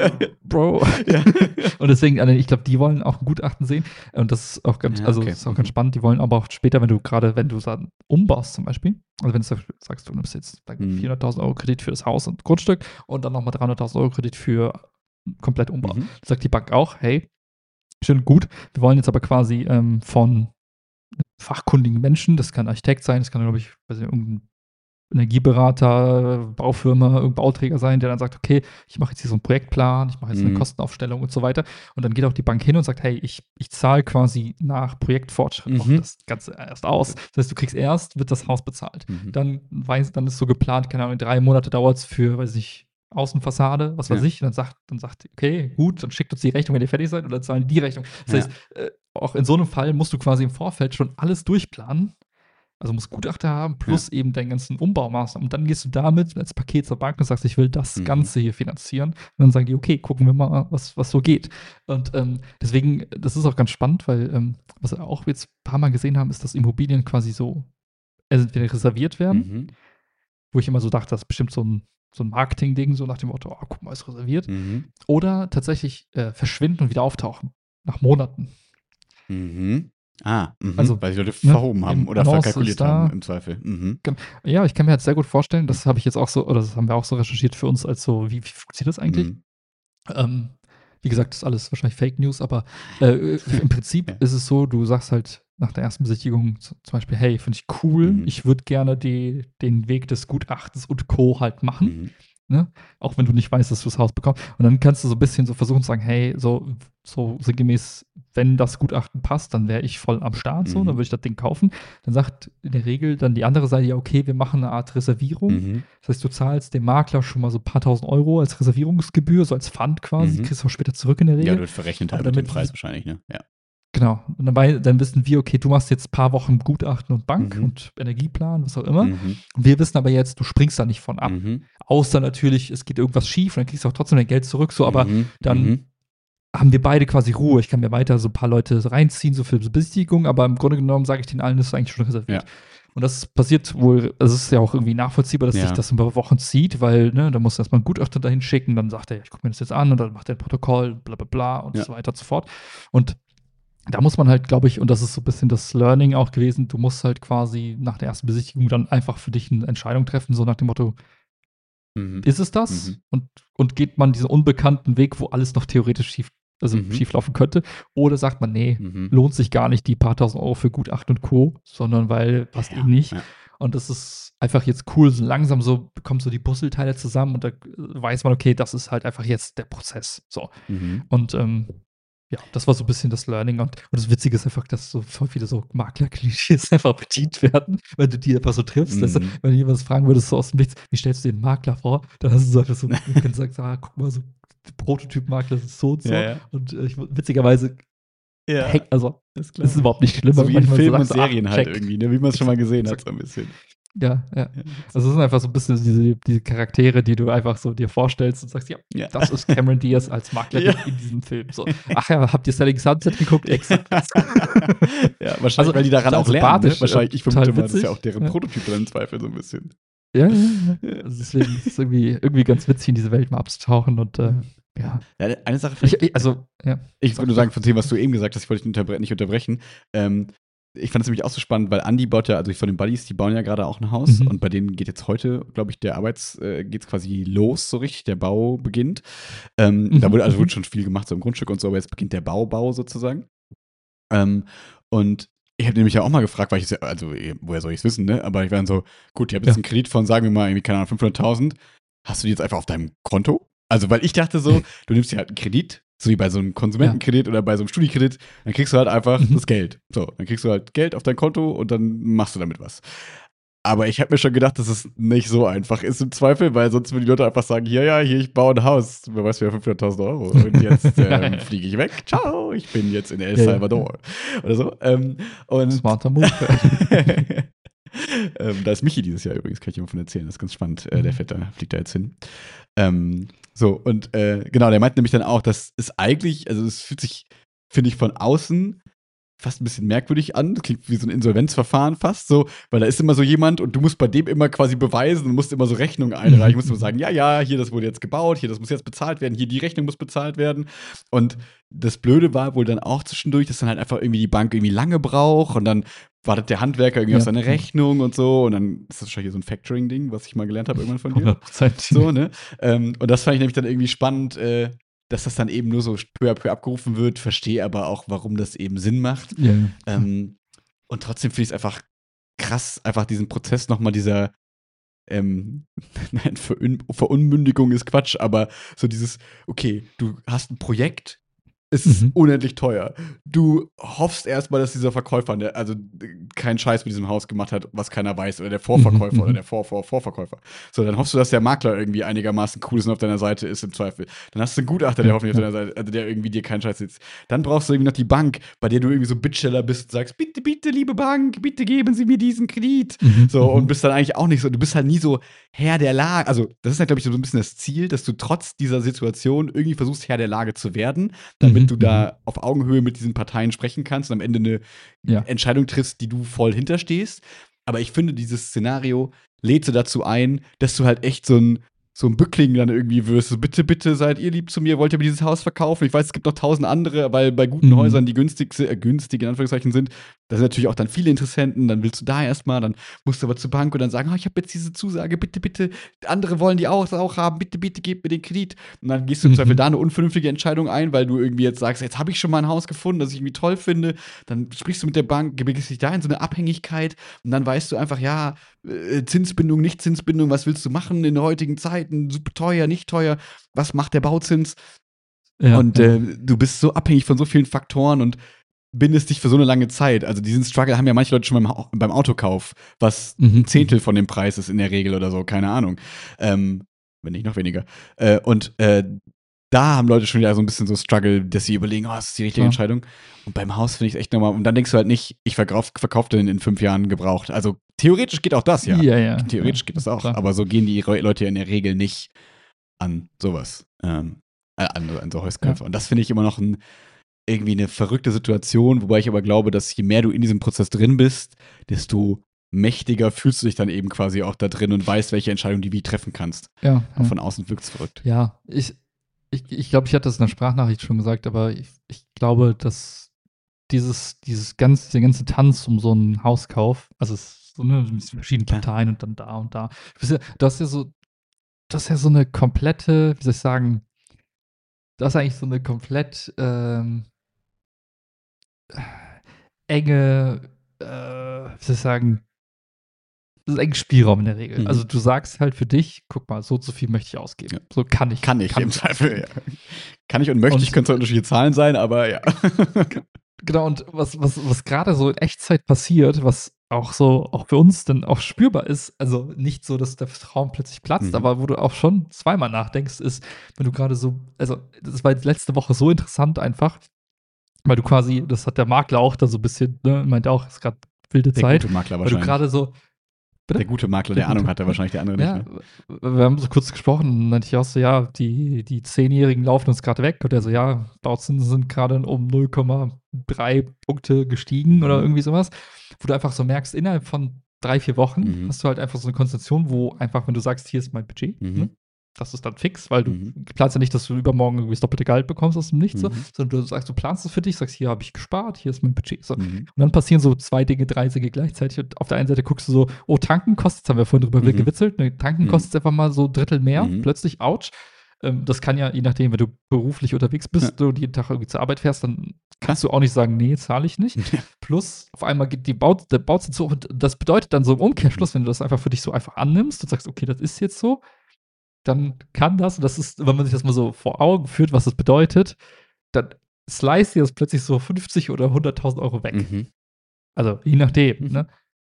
Bro. Ja. Und deswegen, also ich glaube, die wollen auch ein Gutachten sehen. Und das ist auch ganz, Ja, also okay. das ist auch Mhm. ganz spannend. Die wollen aber auch später, wenn du gerade, wenn du dann umbaust zum Beispiel, also wenn du sagst, du nimmst jetzt Mhm. vierhunderttausend Euro Kredit für das Haus und Grundstück und dann nochmal dreihunderttausend Euro Kredit für komplett Umbau. Mhm. Sagt die Bank auch, hey, schön und gut, wir wollen jetzt aber quasi ähm, von fachkundigen Menschen, das kann Architekt sein, das kann, glaube ich, weiß nicht, irgendein Energieberater, Baufirma, irgendein Bauträger sein, der dann sagt, okay, ich mache jetzt hier so einen Projektplan, ich mache jetzt eine Mhm. Kostenaufstellung und so weiter. Und dann geht auch die Bank hin und sagt, hey, ich, ich zahle quasi nach Projektfortschritt auch Mhm. das Ganze erst aus. Das heißt, du kriegst erst, wird das Haus bezahlt. Mhm. Dann weiß, dann ist so geplant, keine Ahnung, drei Monate dauert es für, weiß ich, Außenfassade, was weiß Ja. ich. Und dann sagt, dann sagt, okay, gut, dann schickt uns die Rechnung, wenn ihr fertig seid, und dann zahlen die die Rechnung. Das Ja. heißt, äh, auch in so einem Fall musst du quasi im Vorfeld schon alles durchplanen. Also musst Gutachter haben, plus ja. eben deinen ganzen Umbaumaßnahmen. Und dann gehst du damit als Paket zur Bank und sagst, ich will das mhm. Ganze hier finanzieren. Und dann sagen die, okay, gucken wir mal, was, was so geht. Und ähm, deswegen, das ist auch ganz spannend, weil ähm, was wir auch jetzt ein paar Mal gesehen haben, ist, dass Immobilien quasi so entweder reserviert werden, Mhm. wo ich immer so dachte, das ist bestimmt so ein, so ein Marketing-Ding, so nach dem Motto, oh, guck mal, ist reserviert. Mhm. Oder tatsächlich äh, verschwinden und wieder auftauchen. Nach Monaten. Mhm. Ah, mhm. Also, weil die Leute ne, verhoben haben oder Annonce verkalkuliert ist da. haben im Zweifel. Mhm. Ja, ich kann mir halt sehr gut vorstellen, das habe ich jetzt auch so, oder das haben wir auch so recherchiert für uns, als so, wie, wie funktioniert das eigentlich? Mhm. Ähm, wie gesagt, das ist alles wahrscheinlich Fake News, aber äh, im Prinzip Ja. ist es so, du sagst halt nach der ersten Besichtigung z- zum Beispiel, hey, finde ich cool, Mhm. ich würde gerne die, den Weg des Gutachtens und Co. halt machen. Mhm. Ne? Auch wenn du nicht weißt, dass du das Haus bekommst. Und dann kannst du so ein bisschen so versuchen zu sagen, hey, so, so sinngemäß, wenn das Gutachten passt, dann wäre ich voll am Start, so, Mhm. dann würde ich das Ding kaufen. Dann sagt in der Regel dann die andere Seite, ja, okay, wir machen eine Art Reservierung. Mhm. Das heißt, du zahlst dem Makler schon mal so ein paar tausend Euro als Reservierungsgebühr, so als Pfand quasi, Mhm. kriegst du auch später zurück in der Regel. Ja, du wird verrechnet halt Aber mit dem damit- Preis wahrscheinlich, ne? Ja. Genau. Und dabei, dann wissen wir, okay, du machst jetzt ein paar Wochen Gutachten und Bank Mhm. und Energieplan, was auch immer. Mhm. Und wir wissen aber jetzt, du springst da nicht von ab. Mhm. Außer natürlich, es geht irgendwas schief und dann kriegst du auch trotzdem dein Geld zurück, so, aber Mhm. dann Mhm. haben wir beide quasi Ruhe. Ich kann mir weiter so ein paar Leute reinziehen, so für Besichtigung, aber im Grunde genommen sage ich den allen, das ist eigentlich schon reserviert. Ja. Und das passiert wohl, also es ist ja auch irgendwie nachvollziehbar, dass Ja. sich das über Wochen zieht, weil, ne, da muss erstmal ein Gutachter dahin schicken, dann sagt er, ich gucke mir das jetzt an und dann macht er ein Protokoll, bla bla bla und Ja. so weiter und so fort. Und da muss man halt, glaube ich, und das ist so ein bisschen das Learning auch gewesen, du musst halt quasi nach der ersten Besichtigung dann einfach für dich eine Entscheidung treffen, so nach dem Motto, Mhm. ist es das? Mhm. Und, und geht man diesen unbekannten Weg, wo alles noch theoretisch schief, also Mhm. schief laufen könnte? Oder sagt man, nee, Mhm. lohnt sich gar nicht die paar tausend Euro für Gutachten und Co., sondern weil passt Ja, eh nicht. ja. Und das ist einfach jetzt cool, so langsam so bekommen so die Puzzleteile zusammen und da weiß man, okay, das ist halt einfach jetzt der Prozess. So. Mhm. Und ähm, ja, das war so ein bisschen das Learning. Und, und das Witzige ist einfach, dass so voll viele so Makler-Klischees einfach bedient werden, wenn du die einfach so triffst. Mhm. Also, wenn du jemanden fragen würdest, so aus dem Nichts, wie stellst du den Makler vor? Dann hast du so einfach so, du kannst sagen, ah, guck mal, so Prototyp-Makler ist so und so. Ja, ja. Und äh, ich, witzigerweise, Ja. hey, also, ist das ist überhaupt nicht schlimm. So aber wie in manchmal so Filmen und sagst du, ah, Serien halt check. irgendwie, ne? Wie man es schon mal gesehen hat, Exakt. so ein bisschen. Ja, ja. Ja. Also es sind einfach so ein bisschen diese, diese Charaktere, die du einfach so dir vorstellst und sagst, ja, Ja. das ist Cameron Diaz als Maklerin Ja. in diesem Film. So, ach ja, habt ihr Selling Sunset geguckt? Exakt das. Ja, wahrscheinlich, Also, weil die daran ist auch auch lernen. Ne? sympathisch, Wahrscheinlich, ich total vermute mal, das ist ja witzig. auch deren Ja. Prototyp dann im Zweifel so ein bisschen. Ja, ja, ja. Also deswegen ist es irgendwie, irgendwie ganz witzig, in diese Welt mal abzutauchen und äh, ja. Ja, eine Sache Ich, vielleicht. ich, also, ja. Ich würde nur sagen, von dem, was du eben gesagt hast, ich wollte dich unterbre nicht unterbrechen. Ähm, ich fand es nämlich auch so spannend, weil Andi baut ja, also von den Buddies, die bauen ja gerade auch ein Haus Mhm. und bei denen geht jetzt heute, glaube ich, der Arbeits, äh, geht es quasi los, so richtig, der Bau beginnt. Ähm, Mhm. Da wurde, also Mhm. wurde schon viel gemacht, so im Grundstück und so, aber jetzt beginnt der Baubau sozusagen. Ähm, und ich habe nämlich ja auch mal gefragt, weil ich es ja, also eh, woher soll ich es wissen, ne? Aber ich war dann so, gut, ihr habt jetzt Ja. einen Kredit von, sagen wir mal, irgendwie, keine Ahnung, fünfhunderttausend. Hast du die jetzt einfach auf deinem Konto? Also, weil ich dachte so, du nimmst dir halt einen Kredit, so wie bei so einem Konsumentenkredit oder bei so einem Studiekredit, dann kriegst du halt einfach Mhm. das Geld. So, dann kriegst du halt Geld auf dein Konto und dann machst du damit was. Aber ich habe mir schon gedacht, dass es nicht so einfach ist im Zweifel, weil sonst würden die Leute einfach sagen, hier, ja, hier, ich baue ein Haus, wer weiß, für fünfhunderttausend Euro und jetzt ähm, fliege ich weg. Ciao, ich bin jetzt in El Ja, ja. Salvador. Oder so. Ähm, und Smarter Move. ähm, da ist Michi dieses Jahr übrigens, kann ich dir mal von erzählen. Das ist ganz spannend. Äh, der Mhm. Vetter fliegt da jetzt hin. Ähm, so, und äh, genau, der meint nämlich dann auch, dass es eigentlich, also es fühlt sich, finde ich, von außen fast ein bisschen merkwürdig an. Das klingt wie so ein Insolvenzverfahren fast so, weil da ist immer so jemand und du musst bei dem immer quasi beweisen und musst immer so Rechnungen einreichen. Du musst immer sagen, ja, ja, hier, das wurde jetzt gebaut, hier, das muss jetzt bezahlt werden, hier, die Rechnung muss bezahlt werden. Und das Blöde war wohl dann auch zwischendurch, dass dann halt einfach irgendwie die Bank irgendwie lange braucht und dann wartet der Handwerker irgendwie Ja. auf seine Rechnung und so und dann ist das wahrscheinlich so ein Factoring-Ding, was ich mal gelernt habe irgendwann von dir. hundert Prozent. So, ne? Ähm, und das fand ich nämlich dann irgendwie spannend, äh, dass das dann eben nur so peu à peu abgerufen wird, verstehe aber auch, warum das eben Sinn macht. Ja. Ähm, und trotzdem finde ich es einfach krass, einfach diesen Prozess nochmal dieser ähm, nein, Verun Verunmündigung ist Quatsch, aber so dieses, okay, du hast ein Projekt, es ist Mhm. unendlich teuer. Du hoffst erstmal, dass dieser Verkäufer, ne, also keinen Scheiß mit diesem Haus gemacht hat, was keiner weiß, oder der Vorverkäufer Mhm, oder mhm. der Vor-Vor-Vorverkäufer. So, dann hoffst du, dass der Makler irgendwie einigermaßen cool ist und auf deiner Seite ist im Zweifel. Dann hast du einen Gutachter, der Ja, hoffentlich auf ja. deiner Seite, also der irgendwie dir keinen Scheiß sitzt. Dann brauchst du irgendwie noch die Bank, bei der du irgendwie so Bittsteller bist und sagst, bitte, bitte, liebe Bank, bitte geben Sie mir diesen Kredit. Mhm, So, und mhm. bist dann eigentlich auch nicht so, du bist halt nie so Herr der Lage. Also, das ist halt, glaube ich, so ein bisschen das Ziel, dass du trotz dieser Situation irgendwie versuchst, Herr der Lage zu werden, damit Mhm, du mhm. da auf Augenhöhe mit diesen Parteien sprechen kannst und am Ende eine Ja. Entscheidung triffst, die du voll hinterstehst. Aber ich finde, dieses Szenario lädt so dazu ein, dass du halt echt so ein so ein Bückling dann irgendwie wirst. So, bitte, bitte, seid ihr lieb zu mir, wollt ihr mir dieses Haus verkaufen? Ich weiß, es gibt noch tausend andere, weil bei guten Mhm. Häusern, die günstig, äh, günstig in Anführungszeichen sind, da sind natürlich auch dann viele Interessenten, dann willst du da erstmal, dann musst du aber zur Bank und dann sagen, oh, ich habe jetzt diese Zusage, bitte, bitte, andere wollen die auch, das auch haben, bitte, bitte, gebt mir den Kredit. Und dann gehst du im Mhm. Zweifel da eine unvernünftige Entscheidung ein, weil du irgendwie jetzt sagst, jetzt habe ich schon mal ein Haus gefunden, das ich irgendwie toll finde. Dann sprichst du mit der Bank, begibst dich da in so eine Abhängigkeit und dann weißt du einfach, ja, äh, Zinsbindung, Nicht-Zinsbindung, was willst du machen in der heutigen Zeiten? Super teuer, nicht teuer, was macht der Bauzins? Ja, Und ja. äh, du bist so abhängig von so vielen Faktoren und bindest dich für so eine lange Zeit. Also diesen Struggle haben ja manche Leute schon beim, Au- beim Autokauf, was Mhm, ein Zehntel mhm. von dem Preis ist in der Regel oder so, keine Ahnung. Ähm, wenn nicht noch weniger. Äh, und äh, da haben Leute schon wieder so ein bisschen so Struggle, dass sie überlegen, oh, ist das die richtige Klar. Entscheidung? Und beim Haus finde ich es echt nochmal, und dann denkst du halt nicht, ich verkauf, verkauf den in fünf Jahren gebraucht. Also theoretisch geht auch das, ja. Ja, ja. Theoretisch ja, geht das auch, klar. aber so gehen die Re- Leute ja in der Regel nicht an sowas, ähm, äh, an, an so Häuskäufe. Ja. Und das finde ich immer noch ein, irgendwie eine verrückte Situation, wobei ich aber glaube, dass je mehr du in diesem Prozess drin bist, desto mächtiger fühlst du dich dann eben quasi auch da drin und weißt, welche Entscheidung du wie treffen kannst. Ja, Auch ja. von außen wirkt es verrückt. Ja, ich, ich, ich glaube, ich hatte das in der Sprachnachricht schon gesagt, aber ich, ich glaube, dass dieses, dieses ganze, der ganze Tanz um so einen Hauskauf, also es ist so ne, mit verschiedenen Klar. Parteien und dann da und da. Du hast ja, du hast ja so, das ist ja so eine komplette, wie soll ich sagen, das ist eigentlich so eine komplett ähm, enge, äh, wie soll ich sagen, das ist ein Spielraum in der Regel. Mhm. Also du sagst halt für dich, guck mal, so und so viel möchte ich ausgeben. Ja. So kann ich. Kann ich im Zweifel, ja. Kann ich und möchte Und- ich, können zwar unterschiedliche Zahlen sein, aber ja. Genau, und was, was, was gerade so in Echtzeit passiert, was auch so, auch für uns dann auch spürbar ist, also nicht so, dass der Traum plötzlich platzt, Mhm. aber wo du auch schon zweimal nachdenkst, ist, wenn du gerade so, also das war jetzt letzte Woche so interessant einfach, weil du quasi, das hat der Makler auch da so ein bisschen, ne, meint auch, ist gerade wilde Der Zeit, gute Makler weil du wahrscheinlich. gerade so, bitte? Der gute Makler, Der der Ahnung gute. hatte, wahrscheinlich der andere Ja, nicht. Ne? wir haben so kurz gesprochen und dann meinte ich auch so, ja, die, die Zehnjährigen laufen uns gerade weg. Und er so, ja, Bauzinsen sind gerade um null Komma drei Punkte gestiegen oder Mhm. irgendwie sowas. Wo du einfach so merkst, innerhalb von drei, vier Wochen Mhm. hast du halt einfach so eine Konstellation, wo einfach, wenn du sagst, hier ist mein Budget, Mhm. ne, das ist dann fix, weil du Mhm. planst ja nicht, dass du übermorgen irgendwie das doppelte Gehalt bekommst aus dem Nichts, so, Mhm. sondern du sagst, du planst es für dich, sagst, hier habe ich gespart, hier ist mein Budget. So. Mhm. Und dann passieren so zwei Dinge, drei Dinge gleichzeitig. Und auf der einen Seite guckst du so, oh, tanken kostet, haben wir vorhin drüber Mhm. gewitzelt, ne, tanken Mhm. kostet einfach mal so ein Drittel mehr, Mhm. plötzlich, ouch. Ähm, das kann ja, je nachdem, wenn du beruflich unterwegs bist und jeden Tag irgendwie zur Arbeit fährst, dann kannst du auch nicht sagen, nee, zahle ich nicht. Ja. Plus, auf einmal geht die Bau, der Bauzins hoch und das bedeutet dann so im Umkehrschluss, wenn du das einfach für dich so einfach annimmst und sagst, okay, das ist jetzt so, dann kann das, und das ist, wenn man sich das mal so vor Augen führt, was das bedeutet, dann slice dir das plötzlich so fünfzig oder hunderttausend Euro weg. Mhm. Also, je nachdem, Mhm. ne?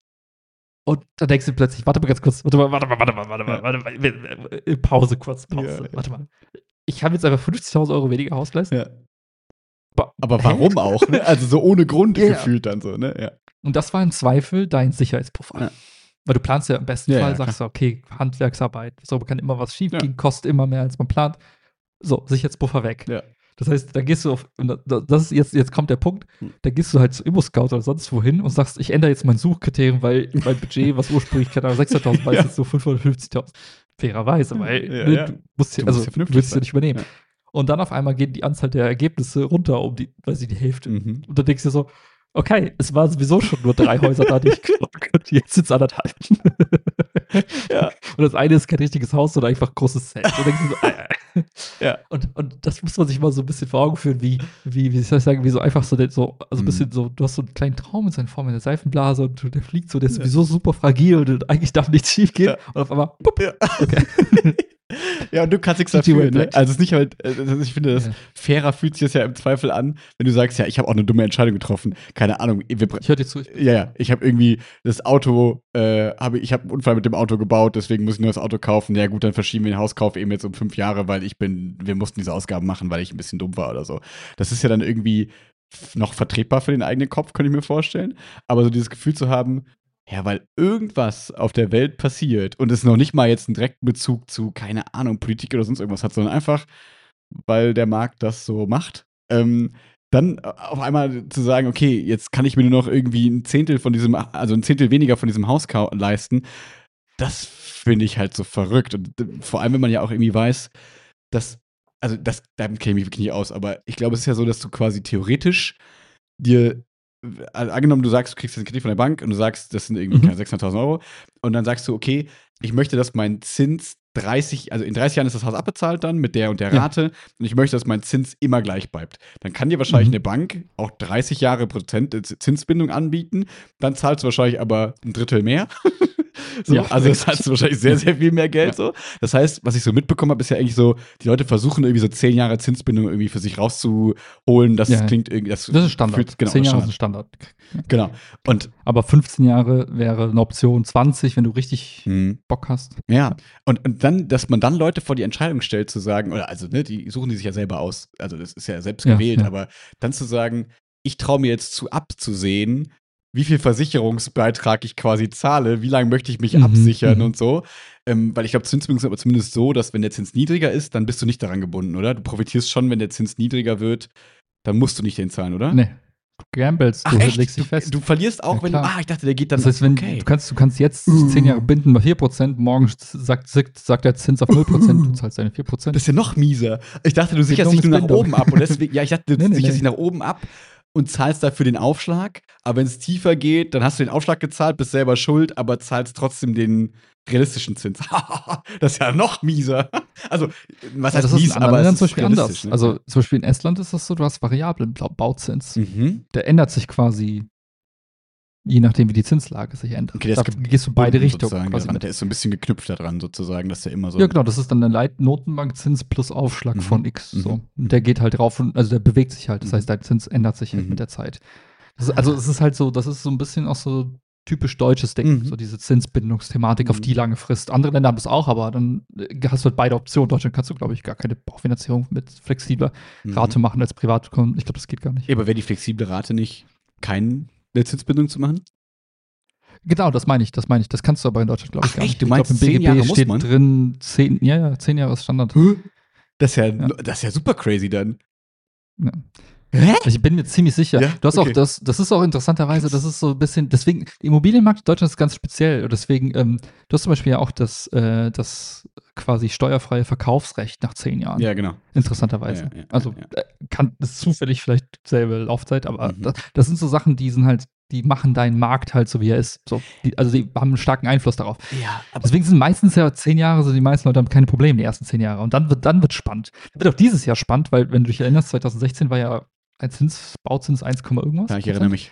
Und dann denkst du plötzlich, warte mal ganz kurz, warte mal, warte mal, warte mal, warte mal, Ja. warte mal, äh, Pause kurz, Pause, Ja, ja. warte mal. Ich habe jetzt einfach fünfzigtausend Euro weniger Haus leisten. Ja. Ba- Aber Hä? warum auch? Ne? Also so ohne Grund Ja, ja. gefühlt dann so, ne? Ja. Und das war im Zweifel dein Sicherheitspuffer. Ja. Weil du planst ja im besten Ja, Fall, ja, sagst du, okay, Handwerksarbeit, so kann immer was schief Ja. gehen, kostet immer mehr, als man plant. So, Sicherheitspuffer weg. Ja. Das heißt, da gehst du auf, und da- das ist jetzt, jetzt kommt der Punkt, Hm. da gehst du halt zu ImmoScout oder sonst wohin und sagst, ich ändere jetzt mein Suchkriterium, weil mein Budget, was ursprünglich keine Ahnung, sechshunderttausend war, ist Ja. jetzt so fünfhundertfünfzigtausend. Fairerweise, weil Ja, ne, ja. du musst ja, Du musst also ja du vernünftig willst ja sein. nicht übernehmen. Ja. Und dann auf einmal geht die Anzahl der Ergebnisse runter um die, weiß ich, die Hälfte. Mhm. Und dann denkst du dir so, okay, es waren sowieso schon nur drei Häuser da, die ich kaufen könnte. Jetzt sind es anderthalb. Ja. Und das eine ist kein richtiges Haus, sondern einfach ein großes Zelt. Und, denkst du so, äh. Ja. und, und das muss man sich mal so ein bisschen vor Augen führen, wie, wie, wie soll ich sagen, wie so einfach so, so also ein Mhm. bisschen so, du hast so einen kleinen Traum in seiner Form in der Seifenblase und der fliegt so, der ist Ja. sowieso super fragil und eigentlich darf nichts schief gehen. Ja. Und auf einmal, pup, Ja. okay. Ja, und du kannst nichts T T dafür, ne? Black. Also es ist nicht halt, also ich finde, das Ja. fairer fühlt sich das ja im Zweifel an, wenn du sagst, ja, ich habe auch eine dumme Entscheidung getroffen. Keine Ahnung. Wir, Ich höre dir zu. Ich ja, ja, ich habe irgendwie das Auto, äh, habe ich habe einen Unfall mit dem Auto gebaut, deswegen muss ich nur das Auto kaufen. Ja gut, dann verschieben wir den Hauskauf eben jetzt um fünf Jahre, weil ich bin, wir mussten diese Ausgaben machen, weil ich ein bisschen dumm war oder so. Das ist ja dann irgendwie f- noch vertretbar für den eigenen Kopf, könnte ich mir vorstellen. Aber so dieses Gefühl zu haben, ja, weil irgendwas auf der Welt passiert und es noch nicht mal jetzt einen direkten Bezug zu, keine Ahnung, Politik oder sonst irgendwas hat, sondern einfach, weil der Markt das so macht. Ähm, dann auf einmal zu sagen, okay, jetzt kann ich mir nur noch irgendwie ein Zehntel von diesem, also ein Zehntel weniger von diesem Haus kau- leisten, das finde ich halt so verrückt. Und äh, vor allem, wenn man ja auch irgendwie weiß, dass, also das, damit kenne ich mich wirklich nicht aus, aber ich glaube, es ist ja so, dass du quasi theoretisch dir, also angenommen, du sagst, du kriegst jetzt einen Kredit von der Bank und du sagst, das sind irgendwie Mhm. keine sechshunderttausend Euro und dann sagst du, okay, ich möchte, dass mein Zins dreißig, also in dreißig Jahren ist das Haus abbezahlt dann mit der und der Ja. Rate und ich möchte, dass mein Zins immer gleich bleibt. Dann kann dir wahrscheinlich Mhm. eine Bank auch dreißig Jahre Prozent äh, Zinsbindung anbieten, dann zahlst du wahrscheinlich aber ein Drittel mehr. So, Ja, also das zahlst du wahrscheinlich sehr, sehr viel mehr Geld. Ja. So. Das heißt, was ich so mitbekommen habe, ist ja eigentlich so, die Leute versuchen irgendwie so zehn Jahre Zinsbindung irgendwie für sich rauszuholen. Das Ja. klingt irgendwie. Das, Das ist Standard. fühlt- genau, Zehn das Jahre ist ist ein Standard. Genau. Und Aber fünfzehn Jahre wäre eine Option, zwanzig, wenn du richtig hm, Bock hast. ja, und, und dann, dass man dann Leute vor die Entscheidung stellt, zu sagen, oder also, ne, die suchen die sich ja selber aus, also das ist ja selbst Ja, gewählt, ja. aber dann zu sagen, ich traue mir jetzt zu abzusehen, wie viel Versicherungsbeitrag ich quasi zahle, wie lange möchte ich mich Mhm, absichern mhm. und so. Ähm, weil ich glaube, Zinsbindung ist aber zumindest so, dass wenn der Zins niedriger ist, dann bist du nicht daran gebunden, oder? Du profitierst schon, wenn der Zins niedriger wird, dann musst du nicht den zahlen, oder? Nee. Du gamblest, Ach du echt? legst Du, dich fest. du verlierst auch, Ja, wenn du, klar. ah, ich dachte, der geht dann, Das heißt, wenn okay. du kannst, du kannst jetzt Uh. zehn Jahre binden bei vier Prozent, morgen sagt, sagt, sagt der Zins auf null Prozent, du zahlst deine vier Prozent. Das ist ja noch mieser. Ich dachte, du sicherst Bindung dich nur ist nach Bindung. oben ab. Und deswegen, ja, ich dachte, du Nee, nee, sicherst nee. dich nach oben ab und zahlst dafür den Aufschlag. Aber wenn es tiefer geht, dann hast du den Aufschlag gezahlt, bist selber schuld, aber zahlst trotzdem den realistischen Zins. Das ist ja noch mieser. Also, was Ja, heißt das ist in mies, anderen aber es Ländern ist zum Beispiel realistisch, anders. ne? Also zum Beispiel in Estland ist das so, du hast variablen Blau- Bauzins. Mhm. Der ändert sich quasi, je nachdem, wie die Zinslage sich ändert. Okay, der da ist gehst du beide gebunden Richtungen sozusagen quasi daran. mit. Der ist so ein bisschen geknüpft daran, sozusagen, dass der immer so. Ja, genau, das ist dann der Leit- Notenbankzins plus Aufschlag Mhm. von X. Mhm. So. Und der geht halt rauf und, also der bewegt sich halt. Das Mhm. heißt, dein Zins ändert sich halt Mhm. mit der Zeit. Das, ist- also es ist halt so, das ist so ein bisschen auch so typisch deutsches Denken, Mhm. so diese Zinsbindungsthematik auf Mhm. die lange Frist. Andere Länder haben das auch, aber dann äh, hast du halt beide Optionen. In Deutschland kannst du, glaube ich, gar keine Baufinanzierung mit flexibler Mhm. Rate machen als Privatkunden. Ich glaube, das geht gar nicht. Ja, aber wäre die flexible Rate nicht keine Zinsbindung zu machen? Genau, das meine ich, das meine ich. Das kannst du aber in Deutschland, glaube ich, Ach, gar echt? nicht. Du Ich meinst, glaub, im zehn Jahre muss steht man? drin, zehn, ja, ja, zehn Jahre ist Standard. Das ist ja, Ja. das ist ja super crazy dann. Ja. Hä? Ich bin mir ziemlich sicher. Ja, Du hast okay. auch das, das ist auch interessanterweise, das ist so ein bisschen, deswegen, der Immobilienmarkt in Deutschland ist ganz speziell. Und deswegen, ähm, du hast zum Beispiel ja auch das, äh, das quasi steuerfreie Verkaufsrecht nach zehn Jahren. Ja, genau. Interessanterweise. Ja, ja, ja, also ja. äh, kann das ist zufällig vielleicht selbe Laufzeit, aber Mhm. das, das sind so Sachen, die sind halt, die machen deinen Markt halt so, wie er ist. So, die, also die haben einen starken Einfluss darauf. Ja, aber Deswegen sind meistens ja zehn Jahre, so die meisten Leute haben keine Probleme, die ersten zehn Jahre. Und dann wird dann wird spannend. Wird auch dieses Jahr spannend, weil, wenn du dich erinnerst, zwanzig sechzehn war ja ein Zins, Bauzins eins, irgendwas. ja, ich erinnere mich.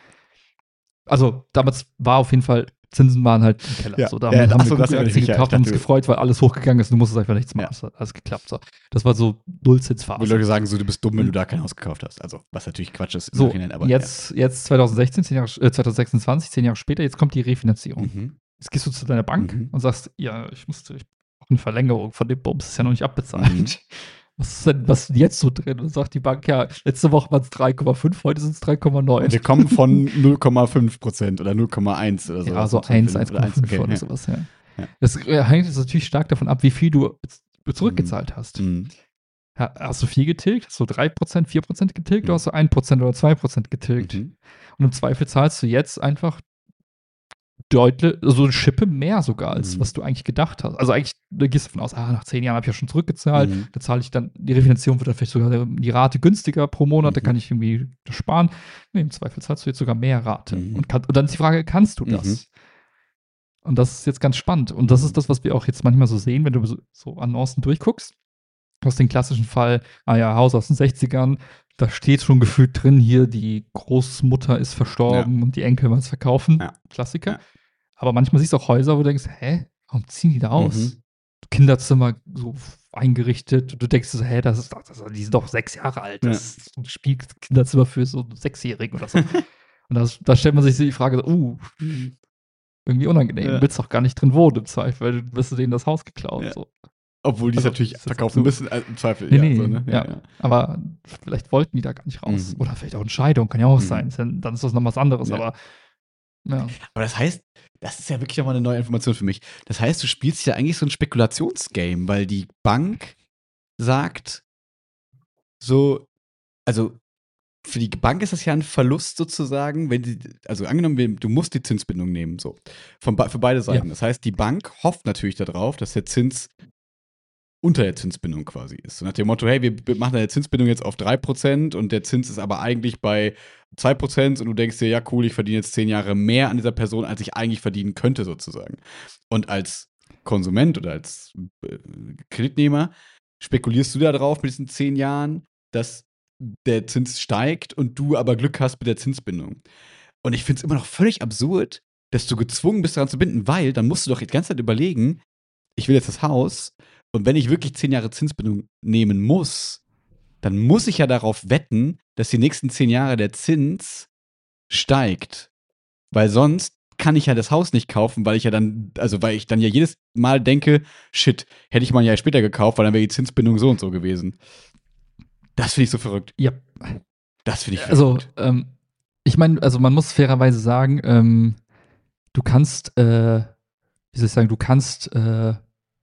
Also damals war auf jeden Fall, Zinsen waren halt im Keller. Ja. So, da Ja, haben ach wir so, das erinnere ich Google-Aktien mich, ja. gekauft Ich und uns dachte- gefreut, weil alles hochgegangen ist. Du musstest einfach nichts machen. Ja. Das hat alles geklappt. So. Das war so Nullzinsphase. Wo Leute sagen, so, du bist dumm, wenn du da kein Haus gekauft hast. Also, was natürlich Quatsch ist im So, Nachhinein, aber jetzt, jetzt zwanzig sechzehn, zehn Jahre, äh, zwanzig sechsundzwanzig, zehn Jahre später, jetzt kommt die ja. Refinanzierung. Mhm. Jetzt gehst du zu deiner Bank Mhm. und sagst, ja, ich musste, ich brauche eine Verlängerung von dem Bums, ist ja noch nicht abbezahlt. Mhm. Was ist denn, was ist denn jetzt so drin? Und sagt die Bank, ja, letzte Woche waren es drei Komma fünf, heute sind es drei Komma neun. Und wir kommen von null Komma fünf Prozent oder null Komma eins oder so. Ja, so Oder eins, eins Komma fünf okay, oder ja. sowas, ja. Ja. Das äh, hängt jetzt natürlich stark davon ab, wie viel du z- zurückgezahlt hast. Mhm. Ha- Hast du viel getilgt? Hast du drei Prozent, vier Prozent getilgt Mhm. oder hast du ein Prozent oder zwei Prozent getilgt? Mhm. Und im Zweifel zahlst du jetzt einfach deutlich, so eine Schippe mehr sogar, als Mhm. was du eigentlich gedacht hast. Also eigentlich, da gehst du davon aus, ah, nach zehn Jahren habe ich ja schon zurückgezahlt, Mhm. da zahle ich dann, die Refinanzierung wird dann vielleicht sogar die Rate günstiger pro Monat, da Mhm. kann ich irgendwie das sparen. Nee, im Zweifel zahlst du jetzt sogar mehr Rate. Mhm. Und, kann, und dann ist die Frage, kannst du das? Mhm. Und das ist jetzt ganz spannend. Und das ist das, was wir auch jetzt manchmal so sehen, wenn du so, so Annoncen durchguckst. Du hast den klassischen Fall, ah ja, Haus aus den sechzigern, da steht schon gefühlt drin, hier die Großmutter ist verstorben und die Enkel wollen es verkaufen. Ja. Klassiker. Ja. Aber manchmal siehst du auch Häuser, wo du denkst, hä, warum ziehen die da aus? Mhm. Kinderzimmer so eingerichtet. Und du denkst so, hä, das ist, das, die sind doch sechs Jahre alt. Das ja. ist ein Spielkinderzimmer für so einen Sechsjährigen oder so. Und das, da stellt man sich so die Frage, so, uh, irgendwie unangenehm. Ja. Du willst doch gar nicht drin wohnen im Zweifel, weil du wirst denen das Haus geklaut. Ja. So. Obwohl die es also, natürlich verkaufen so müssen, also im Zweifel. Nee, ja, nee, so, ne? ja, ja, ja. Aber vielleicht wollten die da gar nicht raus. Mhm. Oder vielleicht auch Entscheidung, kann ja auch mhm. sein. Dann ist das noch was anderes, ja. aber ja. Aber das heißt, das ist ja wirklich nochmal eine neue Information für mich. Das heißt, du spielst ja eigentlich so ein Spekulationsgame, weil die Bank sagt so, also für die Bank ist das ja ein Verlust sozusagen, wenn sie, also angenommen, du musst die Zinsbindung nehmen, so, von, für beide Seiten. Ja. Das heißt, die Bank hofft natürlich darauf, dass der Zins unter der Zinsbindung quasi ist. So nach dem Motto, hey, wir machen eine Zinsbindung jetzt auf drei Prozent und der Zins ist aber eigentlich bei zwei Prozent und du denkst dir, ja cool, ich verdiene jetzt zehn Jahre mehr an dieser Person, als ich eigentlich verdienen könnte sozusagen. Und als Konsument oder als äh, Kreditnehmer spekulierst du da drauf mit diesen zehn Jahren, dass der Zins steigt und du aber Glück hast mit der Zinsbindung. Und ich finde es immer noch völlig absurd, dass du gezwungen bist, daran zu binden, weil dann musst du doch die ganze Zeit überlegen, ich will jetzt das Haus und wenn ich wirklich zehn Jahre Zinsbindung nehmen muss, dann muss ich ja darauf wetten, dass die nächsten zehn Jahre der Zins steigt. Weil sonst kann ich ja das Haus nicht kaufen, weil ich ja dann, also weil ich dann ja jedes Mal denke, shit, hätte ich mal ein Jahr später gekauft, weil dann wäre die Zinsbindung so und so gewesen. Das finde ich so verrückt. Ja. Das finde ich verrückt. Also, ähm, ich meine, also man muss fairerweise sagen, ähm, du kannst, äh, wie soll ich sagen, du kannst äh,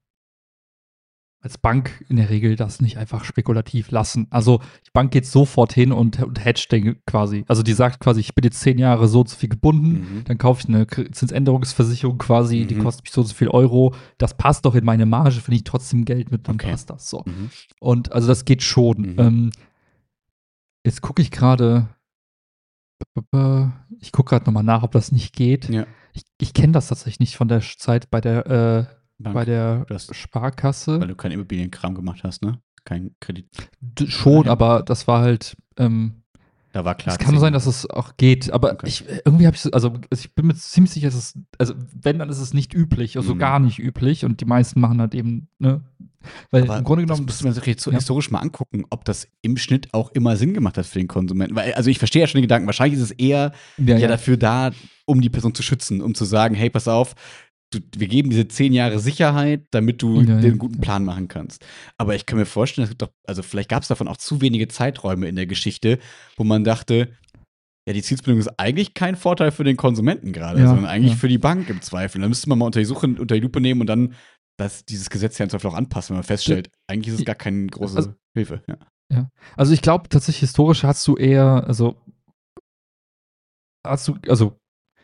als Bank in der Regel das nicht einfach spekulativ lassen. Also die Bank geht sofort hin und, und hedgt den quasi. Also die sagt quasi, ich bin jetzt zehn Jahre so und so viel gebunden, mhm. dann kaufe ich eine Zinsänderungsversicherung quasi, mhm. die kostet mich so und so viel Euro. Das passt doch in meine Marge, finde ich trotzdem Geld mit, dann okay. passt das so. Mhm. Und also das geht schon. Mhm. Ähm, jetzt gucke ich gerade, ich gucke gerade nochmal nach, ob das nicht geht. Ja. Ich, ich kenne das tatsächlich nicht von der Zeit bei der äh, Bank. Bei der das, Sparkasse. Weil du keinen Immobilienkram gemacht hast, ne? Kein Kredit. D- schon, ja. Aber das war halt. Ähm, da war klar. Es kann sein, dass es auch geht, aber okay. ich, irgendwie habe ich, also ich bin mir ziemlich sicher, dass es, also wenn, dann ist es nicht üblich, also mhm. gar nicht üblich und die meisten machen halt eben, ne? Weil aber im Grunde genommen. Das müssen wir uns ja. historisch mal angucken, ob das im Schnitt auch immer Sinn gemacht hat für den Konsumenten. Weil, also ich verstehe ja schon den Gedanken, wahrscheinlich ist es eher ja, ja dafür da, um die Person zu schützen, um zu sagen, hey, pass auf, Du, wir geben diese zehn Jahre Sicherheit, damit du ja, den guten Plan machen kannst. Aber ich kann mir vorstellen, es gibt doch, also vielleicht gab es davon auch zu wenige Zeiträume in der Geschichte, wo man dachte, ja, die Zinsbindung ist eigentlich kein Vorteil für den Konsumenten gerade, ja, sondern eigentlich ja. für die Bank im Zweifel. Da müsste man mal unter die Suche, unter die Lupe nehmen und dann das, dieses Gesetz ja im Zweifel auch anpassen, wenn man feststellt, eigentlich ist es gar keine große also, Hilfe. Ja. ja. Also ich glaube tatsächlich, historisch hast du eher, also hast du, also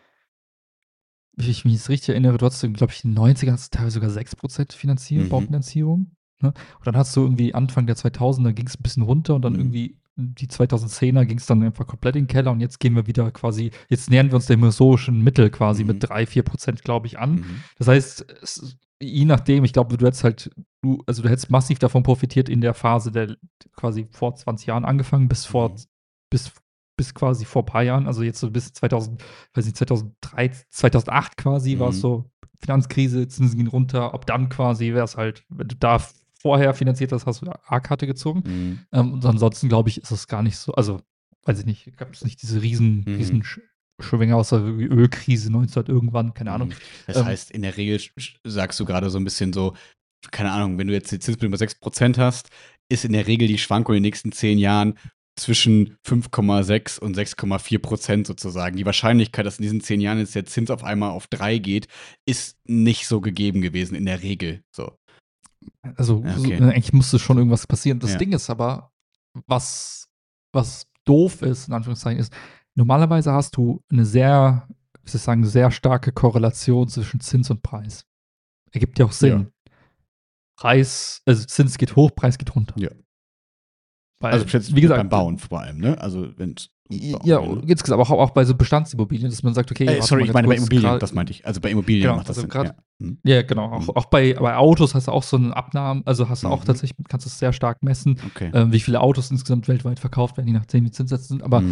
wenn ich mich jetzt richtig erinnere, du hast, glaube ich, in den neunzigern hast du teilweise sogar sechs Prozent Finanzierung, mhm. Baufinanzierung. Ne? Und dann hast du irgendwie Anfang der zweitausender ging es ein bisschen runter und dann mhm. irgendwie die zweitausendzehner ging es dann einfach komplett in den Keller und jetzt gehen wir wieder quasi, jetzt nähern wir uns dem historischen Mittel quasi mhm. mit drei, vier Prozent, glaube ich, an. Mhm. Das heißt, es, je nachdem, ich glaube, du hättest halt, du, also du hättest massiv davon profitiert in der Phase, der quasi vor zwanzig Jahren angefangen, bis vor, mhm. bis bis quasi vor ein paar Jahren, also jetzt so bis zweitausend, weiß nicht, zweitausenddrei, zweitausendacht quasi mhm. war es so, Finanzkrise, Zinsen gehen runter, ab dann quasi wäre es halt, wenn du da vorher finanziert hast, hast du A-Karte gezogen. Mhm. Ähm, und ansonsten, glaube ich, ist es gar nicht so, also, weiß ich nicht, gab es nicht diese riesen, mhm. riesen Schwinge außer Ölkrise neunzehn irgendwann, keine Ahnung. Das ähm, heißt, in der Regel sagst du gerade so ein bisschen so, keine Ahnung, wenn du jetzt die Zinsbindung über sechs Prozent hast, ist in der Regel die Schwankung in den nächsten zehn Jahren zwischen fünf Komma sechs und sechs Komma vier Prozent sozusagen. Die Wahrscheinlichkeit, dass in diesen zehn Jahren jetzt der Zins auf einmal auf drei geht, ist nicht so gegeben gewesen in der Regel. So. Also okay. so, eigentlich musste schon irgendwas passieren. Das ja. Ding ist aber, was, was doof ist, in Anführungszeichen, ist, normalerweise hast du eine sehr, wie soll ich sagen, sehr starke Korrelation zwischen Zins und Preis. Ergibt ja auch Sinn. Ja. Preis, also Zins geht hoch, Preis geht runter. Ja. Weil, also wie gesagt, beim Bauen vor allem, ne? Also wenn's ja, jetzt aber auch, auch bei so Bestandsimmobilien, dass man sagt, okay, äh, sorry, ich meine bei Immobilien, grad, das meinte ich. Also bei Immobilien genau, macht das also Sinn. Grad, ja. Hm. ja, genau. Auch, auch bei, bei Autos hast du auch so einen Abnahmen, also hast du auch mhm. tatsächlich, kannst du es sehr stark messen, okay. ähm, wie viele Autos insgesamt weltweit verkauft werden, je nachdem wie Zinssätze sind. Aber mhm.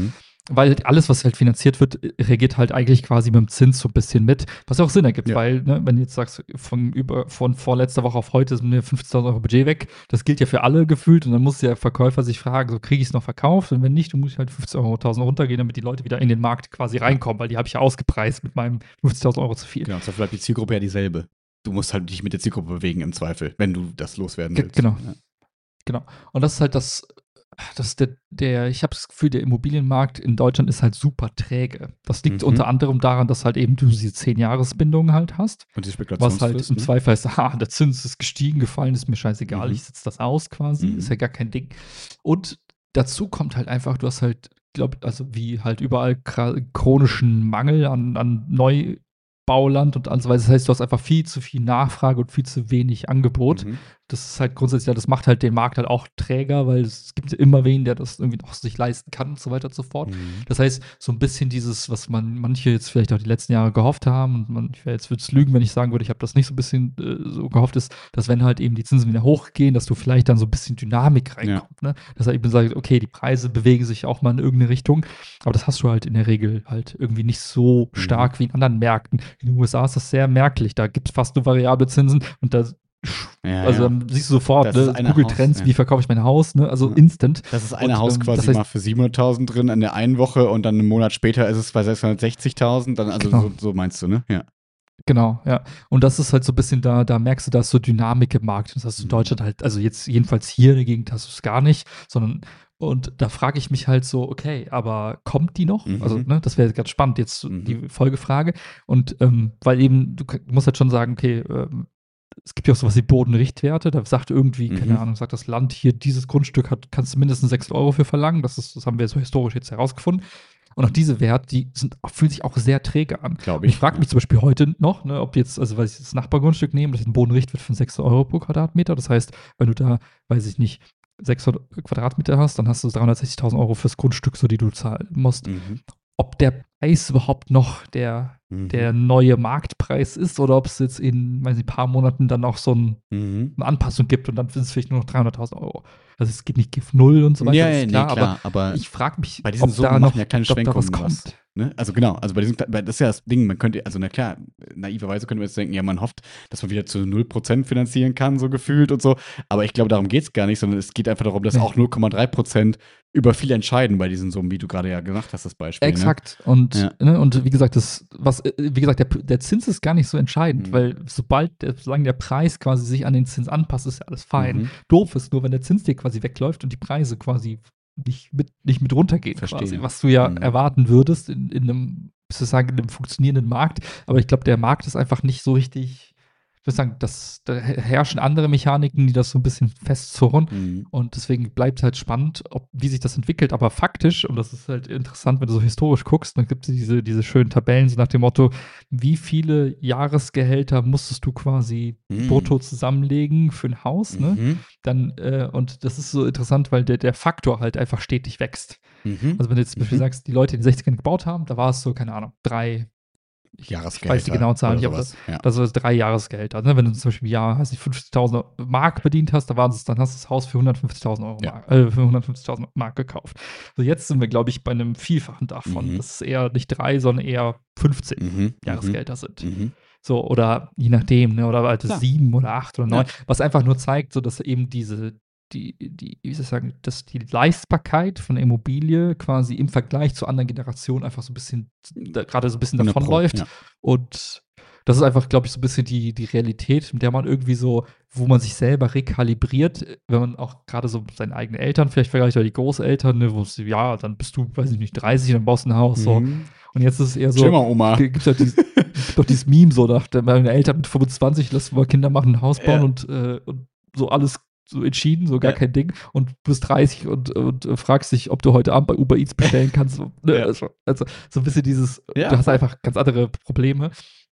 weil alles, was halt finanziert wird, reagiert halt eigentlich quasi mit dem Zins so ein bisschen mit, was auch Sinn ergibt, Ja. weil, ne, wenn du jetzt sagst, von, über, von vorletzter Woche auf heute sind mir fünfzigtausend Euro Budget weg, das gilt ja für alle gefühlt und dann muss der Verkäufer sich fragen, so kriege ich es noch verkauft und wenn nicht, dann muss ich halt fünfzigtausend runtergehen, damit die Leute wieder in den Markt quasi reinkommen, weil die habe ich ja ausgepreist mit meinem fünfzigtausend Euro zu viel. Genau, zum Beispiel bleibt die Zielgruppe ja dieselbe. Du musst halt dich mit der Zielgruppe bewegen im Zweifel, wenn du das loswerden Ge- willst. genau. Ja. Genau. Und das ist halt das, das ist der, der, ich habe das Gefühl, der Immobilienmarkt in Deutschland ist halt super träge. Das liegt Mhm. unter anderem daran, dass halt eben du diese zehn-Jahres-Bindung halt hast. Und die Was Spekulationsfrist, halt im ne? Zweifel ist, ah, der Zins ist gestiegen, gefallen, ist mir scheißegal, Mhm. ich sitze das aus quasi, Mhm. ist ja gar kein Ding. Und dazu kommt halt einfach, du hast halt, glaube also wie halt überall kra- chronischen Mangel an, an Neubauland und alles, das heißt, du hast einfach viel zu viel Nachfrage und viel zu wenig Angebot. Mhm. Das ist halt grundsätzlich, ja, das macht halt den Markt halt auch träger, weil es gibt ja immer wen, der das irgendwie noch sich leisten kann und so weiter und so fort. Mhm. Das heißt, so ein bisschen dieses, was man manche jetzt vielleicht auch die letzten Jahre gehofft haben, und man, ich wär jetzt würde es lügen, wenn ich sagen würde, ich habe das nicht so ein bisschen äh, so gehofft, ist, dass wenn halt eben die Zinsen wieder hochgehen, dass du vielleicht dann so ein bisschen Dynamik reinkommt. Ne? Dass er eben sagt, okay, die Preise bewegen sich auch mal in irgendeine Richtung, aber das hast du halt in der Regel halt irgendwie nicht so Mhm. stark wie in anderen Märkten. In den U S A ist das sehr merklich, da gibt es fast nur variable Zinsen und da Ja, also ja. dann siehst du sofort, Das ne, ist eine Google Haus- Trends, ja. wie verkaufe ich mein Haus, ne? Also Ja. instant. Das ist eine Und, Haus ähm, quasi das heißt- mal für siebenhunderttausend drin in der einen Woche und dann einen Monat später ist es bei sechshundertsechzigtausend. Dann, also Genau. so, so meinst du, ne? Ja. Genau, ja. Und das ist halt so ein bisschen da, da merkst du, da ist so Dynamik im Markt. Das hast du in Mhm. Deutschland halt, also jetzt jedenfalls hier in der Gegend hast du es gar nicht, sondern und da frage ich mich halt so, okay, aber kommt die noch? Mhm. Also, ne, das wäre ganz spannend, jetzt so Mhm. die Folgefrage. Und ähm, weil eben, du k- musst halt schon sagen, okay, ähm, es gibt ja auch sowas wie Bodenrichtwerte, da sagt irgendwie, Mhm. keine Ahnung, sagt das Land hier, dieses Grundstück hat, kannst du mindestens sechs Euro für verlangen. Das ist, das haben wir so historisch jetzt herausgefunden. Und auch diese Werte, die sind, fühlen sich auch sehr träge an. Glaube Und ich ich. frage mich ja. zum Beispiel heute noch, ne, ob jetzt, also weil ich das Nachbargrundstück nehme, das ist ein Bodenrichtwert von sechs Euro pro Quadratmeter. Das heißt, wenn du da, weiß ich nicht, sechshundert Quadratmeter hast, dann hast du dreihundertsechzigtausend Euro fürs Grundstück, so die du zahlen musst. Mhm. Ob der Preis überhaupt noch der, Mhm. der neue Marktpreis ist oder ob es jetzt in, weiß ich, ein paar Monaten dann auch so ein, Mhm. eine Anpassung gibt und dann sind es vielleicht nur noch dreihunderttausend Euro. Also es geht nicht auf Null und so weiter, Ja, das ja, ist nee, klar, klar, aber aber ich frage mich, bei diesen ob da Summen noch, machen ja keine ob da was Schwenkungen was. kommt. Ne? Also genau, also bei diesem, bei, das ist ja das Ding, man könnte, also na klar, naiverweise könnte man jetzt denken, ja, man hofft, dass man wieder zu null Prozent finanzieren kann, so gefühlt und so. Aber ich glaube, darum geht es gar nicht, sondern es geht einfach darum, dass Nee. auch null Komma drei Prozent über viel entscheiden bei diesen Summen, wie du gerade ja gemacht hast, das Beispiel. Exakt. Und, Ja. ne, und wie gesagt, das, was, äh, wie gesagt, der, der Zins ist gar nicht so entscheidend, Mhm. weil sobald der, solange der Preis quasi sich an den Zins anpasst, ist ja alles Ne? fein. Mhm. Doof ist nur, wenn der Zins dir quasi wegläuft und die Preise quasi nicht mit, nicht mit runtergehen, Verstehe. quasi, was du ja Mhm. erwarten würdest in, in einem, sozusagen, in einem funktionierenden Markt. Aber ich glaube, der Markt ist einfach nicht so richtig. Ich würde sagen, das, da herrschen andere Mechaniken, die das so ein bisschen festzurren. Mhm. Und deswegen bleibt es halt spannend, ob, wie sich das entwickelt. Aber faktisch, und das ist halt interessant, wenn du so historisch guckst, dann gibt es diese, diese schönen Tabellen, so nach dem Motto, wie viele Jahresgehälter musstest du quasi Mhm. brutto zusammenlegen für ein Haus, ne? Mhm. Dann, äh, und das ist so interessant, weil der, der Faktor halt einfach stetig wächst. Mhm. Also wenn du jetzt zum Beispiel Mhm. sagst, die Leute, die in den sechzigern gebaut haben, da war es so, keine Ahnung, drei, ich, ich Jahresgehälter weiß die genauen Zahlen oder nicht, aber sowas. Ja. das sind drei Jahresgehälter. Ne? Wenn du zum Beispiel im Jahr, weiß nicht, fünfzigtausend Mark bedient hast, da waren es, dann hast du das Haus für hundertfünfzigtausend Euro Ja. Mark, äh, für hundertfünfzigtausend Mark gekauft. So jetzt sind wir, glaube ich, bei einem Vielfachen davon. Mhm. Dass es eher nicht drei, sondern eher fünfzehn Mhm. Jahresgehälter sind. Mhm. So, oder je nachdem, ne? Oder halt Klar. sieben oder acht oder neun. Ja. Was einfach nur zeigt, so dass eben diese, die, die, wie soll ich sagen, dass die Leistbarkeit von der Immobilie quasi im Vergleich zu anderen Generationen einfach so ein bisschen, da, gerade so ein bisschen hundert Pro, davonläuft. ja. Und das ist einfach, glaube ich, so ein bisschen die, die Realität, mit der man irgendwie so, wo man sich selber rekalibriert, wenn man auch gerade so seine eigenen Eltern vielleicht vergleicht oder die Großeltern, ne, wo es, ja, dann bist du, weiß ich nicht, dreißig und dann baust du ein Haus. So. Mhm. Und jetzt ist es eher so, Chill mal, Oma. gibt es halt dieses, gibt doch dieses Meme so, nach, meine Eltern mit fünfundzwanzig, lass mal Kinder machen, ein Haus bauen Ja. und, äh, und so alles so entschieden, so gar Ja. kein Ding. Und du bist dreißig und, und äh, fragst dich, ob du heute Abend bei Uber Eats bestellen kannst. So, ne? Ja. also, also so ein bisschen dieses, Ja, du hast voll. einfach ganz andere Probleme.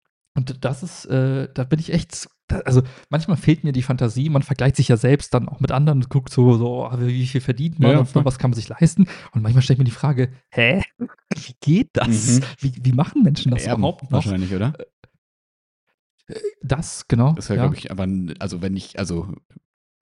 Und das ist, äh, da bin ich echt, da, also manchmal fehlt mir die Fantasie, man vergleicht sich ja selbst dann auch mit anderen und guckt so, so ah, wie viel verdient man Ja, und voll. was kann man sich leisten. Und manchmal stelle ich mir die Frage, hä? Wie geht das? Mhm. Wie, wie machen Menschen das Erben überhaupt noch? wahrscheinlich, oder? Das, genau. Das ist ja, ja. glaube ich, aber, also wenn ich, also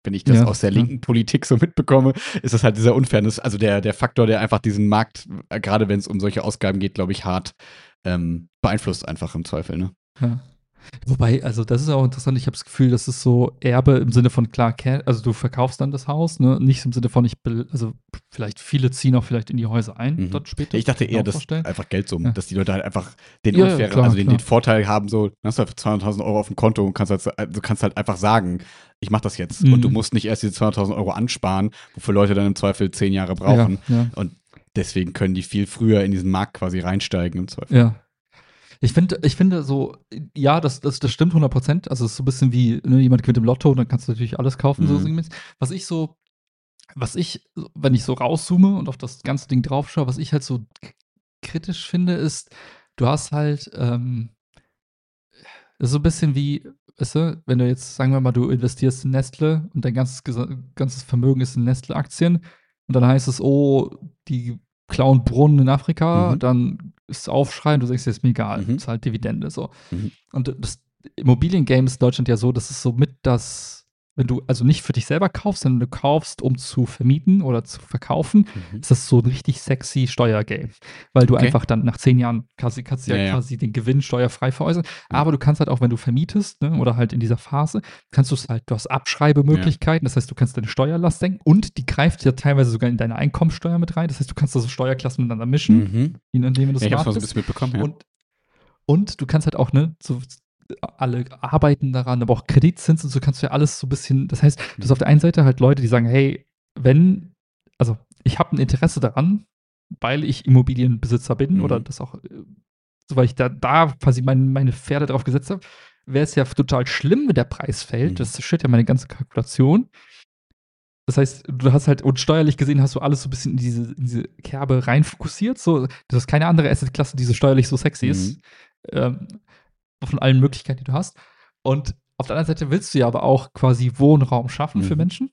wenn ich das Ja, aus der ja. linken Politik so mitbekomme, ist das halt dieser Unfairness, also der, der Faktor, der einfach diesen Markt, äh, gerade wenn es um solche Ausgaben geht, glaube ich, hart ähm, beeinflusst einfach im Zweifel, ne? Ja. Wobei, also das ist auch interessant, ich habe das Gefühl, das ist so Erbe im Sinne von klar, Ca- also du verkaufst dann das Haus, ne? Nicht im Sinne von, ich, bel- also vielleicht viele ziehen auch vielleicht in die Häuser ein, Mhm. dann später. Ich dachte kann ich mir eher, auch dass vorstellen. einfach Geldsummen, Ja. dass die Leute halt einfach den Ja, ja, unfairen, klar, also den, klar. den Vorteil haben, so, du hast halt zweihunderttausend Euro auf dem Konto und kannst halt, also kannst halt einfach sagen, ich mach das jetzt. Mhm. Und du musst nicht erst diese zweihunderttausend Euro ansparen, wofür Leute dann im Zweifel zehn Jahre brauchen. Ja, ja. Und deswegen können die viel früher in diesen Markt quasi reinsteigen im Zweifel. Ja. Ich finde, ich finde so, ja, das, das, das stimmt hundert Prozent. Also es ist so ein bisschen wie, ne, jemand gewinnt im Lotto, dann kannst du natürlich alles kaufen, so Mhm. sinngemäß. Was ich so, was ich, wenn ich so rauszoome und auf das ganze Ding drauf schaue, was ich halt so k- kritisch finde, ist, du hast halt, ähm, das ist so ein bisschen wie, weißt du, wenn du jetzt, sagen wir mal, du investierst in Nestle und dein ganzes, gesa- ganzes Vermögen ist in Nestle-Aktien und dann heißt es, oh, die klauen Brunnen in Afrika, Mhm. dann ist Aufschrei und du sagst, ist mir egal, Mhm. zahlt Dividende, so. Mhm. Und das Immobiliengame ist in Deutschland ja so, das ist so mit das, wenn du also nicht für dich selber kaufst, sondern du kaufst, um zu vermieten oder zu verkaufen, Mhm. ist das so ein richtig sexy Steuergame. Weil du Okay. einfach dann nach zehn Jahren quasi, kannst du ja, Ja, ja. quasi den Gewinn steuerfrei veräußern. Aber du kannst halt auch, wenn du vermietest, ne, oder halt in dieser Phase, kannst du es halt, du hast Abschreibemöglichkeiten, das heißt, du kannst deine Steuerlast senken und die greift ja teilweise sogar in deine Einkommensteuer mit rein. Das heißt, du kannst also Steuerklassen miteinander mischen, Mhm. je nachdem, wie du Ja, ich hab's smart mal so ein bist. bisschen mitbekommen, ja. Und, und du kannst halt auch, ne, so alle arbeiten daran, aber auch Kreditzins und so kannst du ja alles so ein bisschen, das heißt, du hast auf der einen Seite halt Leute, die sagen, hey, wenn, also ich habe ein Interesse daran, weil ich Immobilienbesitzer bin Mhm. oder das auch, äh, so weil ich da, da quasi mein, meine Pferde drauf gesetzt habe, wäre es ja total schlimm, wenn der Preis fällt. Mhm. Das zerstört ja meine ganze Kalkulation. Das heißt, du hast halt, und steuerlich gesehen hast du alles so ein bisschen in diese, in diese Kerbe rein fokussiert. So, das ist keine andere Assetklasse, die so steuerlich so sexy ist. Mhm. Ähm, von allen Möglichkeiten, die du hast. Und auf der anderen Seite willst du ja aber auch quasi Wohnraum schaffen für Mhm. Menschen.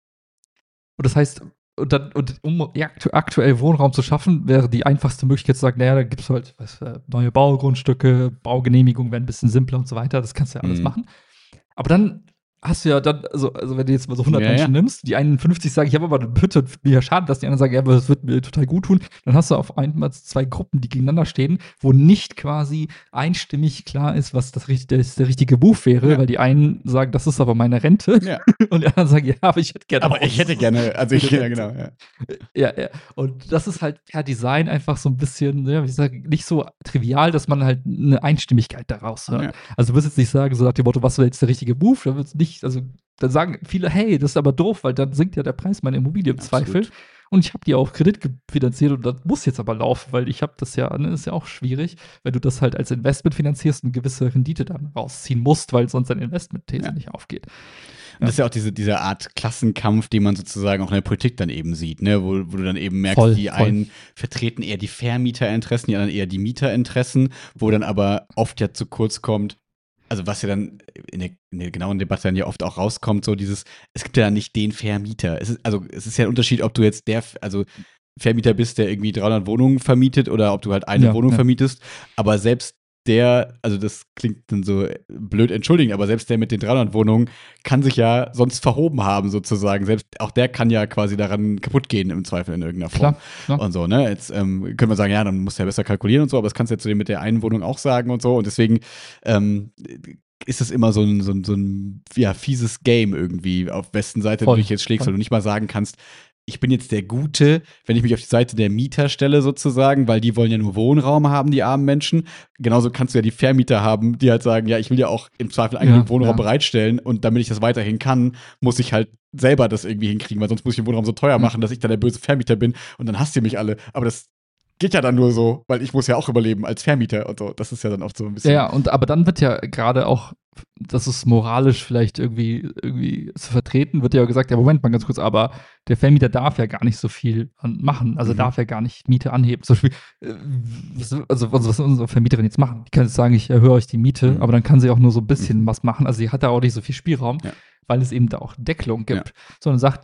Und das heißt, und, dann, und um ja, aktu- aktuell Wohnraum zu schaffen, wäre die einfachste Möglichkeit zu sagen, naja, da gibt es halt was, äh, neue Baugrundstücke, Baugenehmigungen werden ein bisschen simpler und so weiter. Das kannst du ja alles Mhm. machen. Aber dann hast du ja dann, also, also wenn du jetzt mal so hundert Ja, Menschen ja. nimmst, die einundfünfzig sagen, ich habe aber eine Hütte, mir ja schade, dass die anderen sagen, ja, aber das wird mir total gut tun, dann hast du auf einmal zwei Gruppen, die gegeneinander stehen, wo nicht quasi einstimmig klar ist, was das, richt- das der richtige Move wäre, Ja. weil die einen sagen, das ist aber meine Rente Ja. und die anderen sagen, ja, aber ich hätte gerne Aber auch ich hätte gerne, also ich, eine ja, Rente. genau, ja. Ja, ja. Und das ist halt per Design einfach so ein bisschen, ja, wie ich sage, nicht so trivial, dass man halt eine Einstimmigkeit daraus hört. Ja. Also du wirst jetzt nicht sagen, so nach dem Motto, was wäre jetzt der richtige Move? Da wird's nicht, also dann sagen viele, hey, das ist aber doof, weil dann sinkt ja der Preis meiner Immobilie im Absolut. Zweifel. Und ich habe die auf Kredit finanziert und das muss jetzt aber laufen, weil ich habe das ja, ne, ist ja auch schwierig, wenn du das halt als Investment finanzierst und eine gewisse Rendite dann rausziehen musst, weil sonst deine Investmentthese Ja. nicht aufgeht. Und das ist ja auch diese, diese Art Klassenkampf, den man sozusagen auch in der Politik dann eben sieht, ne? wo, wo du dann eben merkst, Voll, die voll. einen vertreten eher die Vermieterinteressen, die anderen eher die Mieterinteressen, wo dann aber oft ja zu kurz kommt, also was ja dann in der, in der genauen Debatte dann ja oft auch rauskommt, so dieses, es gibt ja nicht den Vermieter. Es ist, also es ist ja ein Unterschied, ob du jetzt der, also Vermieter bist, der irgendwie dreihundert Wohnungen vermietet oder ob du halt eine Ja, Wohnung ja. vermietest, aber selbst der, also das klingt dann so blöd, entschuldigen, aber selbst der mit den dreihundert Wohnungen kann sich ja sonst verhoben haben sozusagen. Selbst auch der kann ja quasi daran kaputt gehen im Zweifel in irgendeiner Form. Klar, klar. Und so, ne? Jetzt ähm, können wir sagen, ja, dann musst du ja besser kalkulieren und so, aber das kannst du jetzt zu dem mit der einen Wohnung auch sagen und so. Und deswegen ähm, ist es immer so ein, so ein, so ein ja, fieses Game irgendwie, auf wessen Seite Voll, du dich jetzt schlägst, voll. weil du nicht mal sagen kannst, ich bin jetzt der Gute, wenn ich mich auf die Seite der Mieter stelle sozusagen, weil die wollen ja nur Wohnraum haben, die armen Menschen. Genauso kannst du ja die Vermieter haben, die halt sagen, ja, ich will ja auch im Zweifel eigentlich Ja, Wohnraum ja. bereitstellen und damit ich das weiterhin kann, muss ich halt selber das irgendwie hinkriegen, weil sonst muss ich den Wohnraum so teuer Ja. machen, dass ich dann der böse Vermieter bin und dann hasst ihr mich alle. Aber das geht ja dann nur so, weil ich muss ja auch überleben als Vermieter und so. Das ist ja dann oft so ein bisschen. Ja, ja, und aber dann wird ja gerade auch, das ist moralisch vielleicht irgendwie, irgendwie zu vertreten, wird ja gesagt, ja, Moment mal ganz kurz, aber der Vermieter darf ja gar nicht so viel an- machen, also Mhm. darf ja gar nicht Miete anheben. Zum Beispiel, äh, was, also was, was unsere Vermieterin jetzt machen? Die kann jetzt sagen, ich erhöhe euch die Miete, Mhm. aber dann kann sie auch nur so ein bisschen Mhm. was machen. Also sie hat da auch nicht so viel Spielraum, Ja. weil es eben da auch Deckelung gibt. Sondern sagt,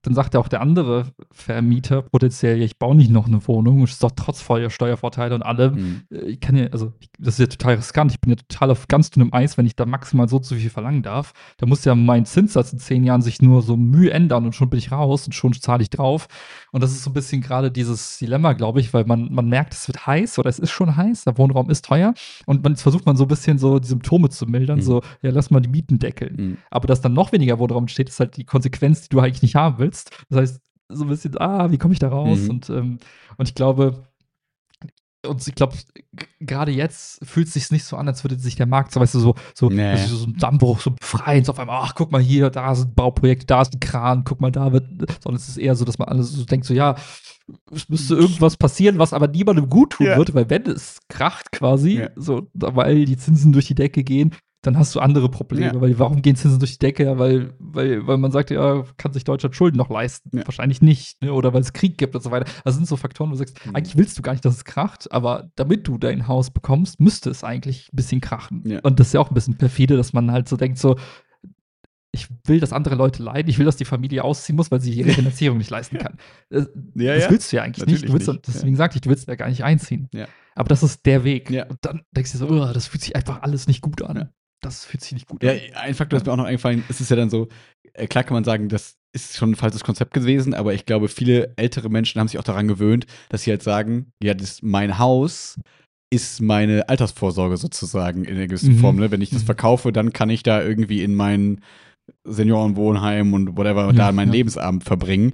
dann sagt ja auch der andere Vermieter potenziell, ja, ich baue nicht noch eine Wohnung, es ist doch trotz voller Steuervorteile und allem. Mhm. Äh, Ich kann ja, also ich, das ist ja total riskant. Ich bin ja total auf ganz dünnem Eis, wenn ich da maximal so und so viel verlangen darf. Da muss ja mein Zinssatz in zehn Jahren sich nur so Mühe ändern und schon bin ich raus und schon zahle ich drauf. Und das ist so ein bisschen gerade dieses Dilemma, glaube ich, weil man, man merkt, es wird heiß oder es ist schon heiß, der Wohnraum ist teuer und man, jetzt versucht man so ein bisschen so die Symptome zu mildern, Mhm. so, ja, lass mal die Mieten deckeln. Mhm. Aber dass dann noch weniger Wohnraum entsteht, ist halt die Konsequenz, die du eigentlich nicht haben willst. Das heißt, so ein bisschen, ah, wie komme ich da raus? Mhm. Und, ähm, und ich glaube, und ich glaube, gerade jetzt fühlt es sich nicht so an, als würde sich der Markt so, weißt du, so, so, Nee. also so ein Dammbruch, so befreien, so auf einmal, ach, guck mal hier, da sind Bauprojekte, da ist ein Kran, guck mal, da wird, sondern es ist eher so, dass man alles so denkt, so, ja, es müsste irgendwas passieren, was aber niemandem gut tun Ja. wird, weil wenn es kracht quasi, Ja. so, weil die Zinsen durch die Decke gehen, dann hast du andere Probleme, Ja. weil warum gehen Zinsen durch die Decke? Ja, weil, weil, weil man sagt, ja, kann sich Deutschland Schulden noch leisten? Ja. Wahrscheinlich nicht, ne? Oder weil es Krieg gibt und so weiter. Das sind so Faktoren, wo du sagst, Mhm. eigentlich willst du gar nicht, dass es kracht, aber damit du dein Haus bekommst, müsste es eigentlich ein bisschen krachen. Ja. Und das ist ja auch ein bisschen perfide, dass man halt so denkt, so, ich will, dass andere Leute leiden, ich will, dass die Familie ausziehen muss, weil sie ihre Finanzierung nicht leisten kann. Das, Ja, das ja. willst du ja eigentlich nicht. Du willst, Natürlich nicht, deswegen sagte ich, du willst ja gar nicht einziehen. Ja. Aber das ist der Weg. Ja. Und dann denkst du so, oh, das fühlt sich einfach alles nicht gut an. Ja. Das fühlt sich nicht gut Ja, an. ein Faktor ist mir auch noch eingefallen, es ist ja dann so, äh, klar kann man sagen, das ist schon ein falsches Konzept gewesen, aber ich glaube, viele ältere Menschen haben sich auch daran gewöhnt, dass sie halt sagen, ja, das mein Haus ist meine Altersvorsorge sozusagen in einer gewissen Mhm. Form. Ne? Wenn ich das Mhm. verkaufe, dann kann ich da irgendwie in mein Seniorenwohnheim und whatever Ja, da meinen ja. Lebensabend verbringen.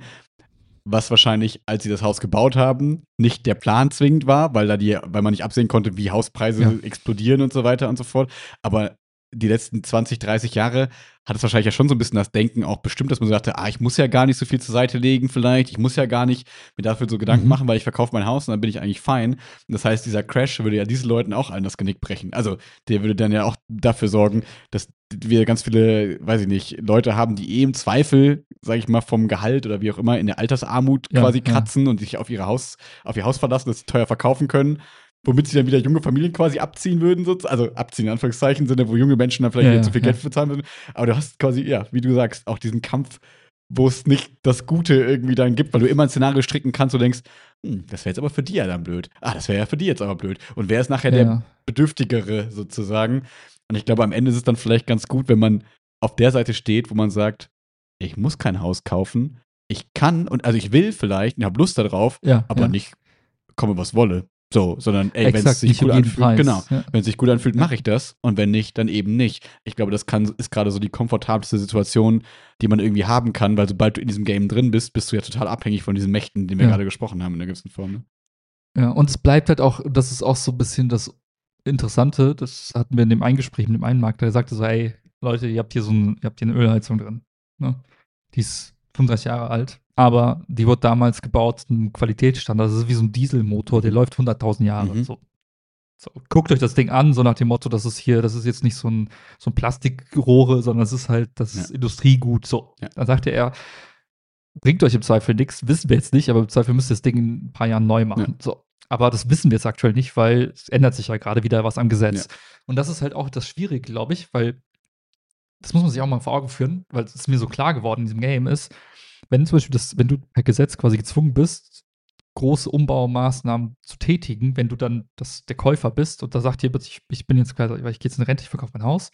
Was wahrscheinlich, als sie das Haus gebaut haben, nicht der Plan zwingend war, weil da die, weil man nicht absehen konnte, wie Hauspreise Ja. explodieren und so weiter und so fort. Aber die letzten zwanzig, dreißig Jahre hat es wahrscheinlich ja schon so ein bisschen das Denken auch bestimmt, dass man so dachte, ah, ich muss ja gar nicht so viel zur Seite legen vielleicht, ich muss ja gar nicht mir dafür so Gedanken Mhm. machen, weil ich verkaufe mein Haus und dann bin ich eigentlich fein. Und das heißt, dieser Crash würde ja diesen Leuten auch allen das Genick brechen. Also der würde dann ja auch dafür sorgen, dass wir ganz viele, weiß ich nicht, Leute haben, die eh im Zweifel, sage ich mal, vom Gehalt oder wie auch immer in der Altersarmut Ja, quasi ja. kratzen und sich auf ihre Haus, auf ihr Haus verlassen, das sie teuer verkaufen können. Womit sie dann wieder junge Familien quasi abziehen würden, sozusagen. Also abziehen, in Anführungszeichen, Sinne, wo junge Menschen dann vielleicht Ja, wieder ja, zu viel ja. Geld bezahlen würden. Aber du hast quasi, ja, wie du sagst, auch diesen Kampf, wo es nicht das Gute irgendwie dann gibt, weil du immer ein Szenario stricken kannst, wo du denkst, hm, das wäre jetzt aber für die ja dann blöd. Ah, das wäre ja für die jetzt aber blöd. Und wer ist nachher Ja. der Bedürftigere sozusagen? Und ich glaube, am Ende ist es dann vielleicht ganz gut, wenn man auf der Seite steht, wo man sagt, ich muss kein Haus kaufen, ich kann und also ich will vielleicht, ich habe Lust darauf, Ja, aber ja. nicht komme was wolle. So, sondern ey, wenn es Exakt, sich nicht gut um jeden anfühlt, Preis. genau. Ja. Wenn es sich gut anfühlt, Ja. mache ich das. Und wenn nicht, dann eben nicht. Ich glaube, das kann, ist gerade so die komfortabelste Situation, die man irgendwie haben kann, weil sobald du in diesem Game drin bist, bist du ja total abhängig von diesen Mächten, die wir Ja. gerade gesprochen haben in einer gewissen Form. Ne? Ja, und es bleibt halt auch, das ist auch so ein bisschen das Interessante, das hatten wir in dem Eingespräch mit dem einen Makler, der sagte so, ey, Leute, ihr habt hier so ein, ihr habt hier eine Ölheizung drin. Ne? Die ist fünfunddreißig Jahre alt, aber die wurde damals gebaut, ein Qualitätsstandard, das ist wie so ein Dieselmotor, der Mhm. läuft hunderttausend Jahre. Mhm. So. So, guckt euch das Ding an, so nach dem Motto, das ist hier, das ist jetzt nicht so ein, so ein Plastikrohre, sondern es ist halt, das ist Ja. Industriegut. So. Ja. Dann sagte er, bringt euch im Zweifel nichts, wissen wir jetzt nicht, aber im Zweifel müsst ihr das Ding in ein paar Jahren neu machen. So. Aber das wissen wir jetzt aktuell nicht, weil es ändert sich ja gerade wieder was am Gesetz. Und das ist halt auch das Schwierige, glaube ich, weil das muss man sich auch mal vor Augen führen, weil es mir so klar geworden in diesem Game ist, wenn zum Beispiel das, wenn du per Gesetz quasi gezwungen bist, große Umbaumaßnahmen zu tätigen, wenn du dann das, der Käufer bist und da sagt dir, ich, ich bin jetzt quasi, weil ich gehe jetzt in Rente, ich verkaufe mein Haus,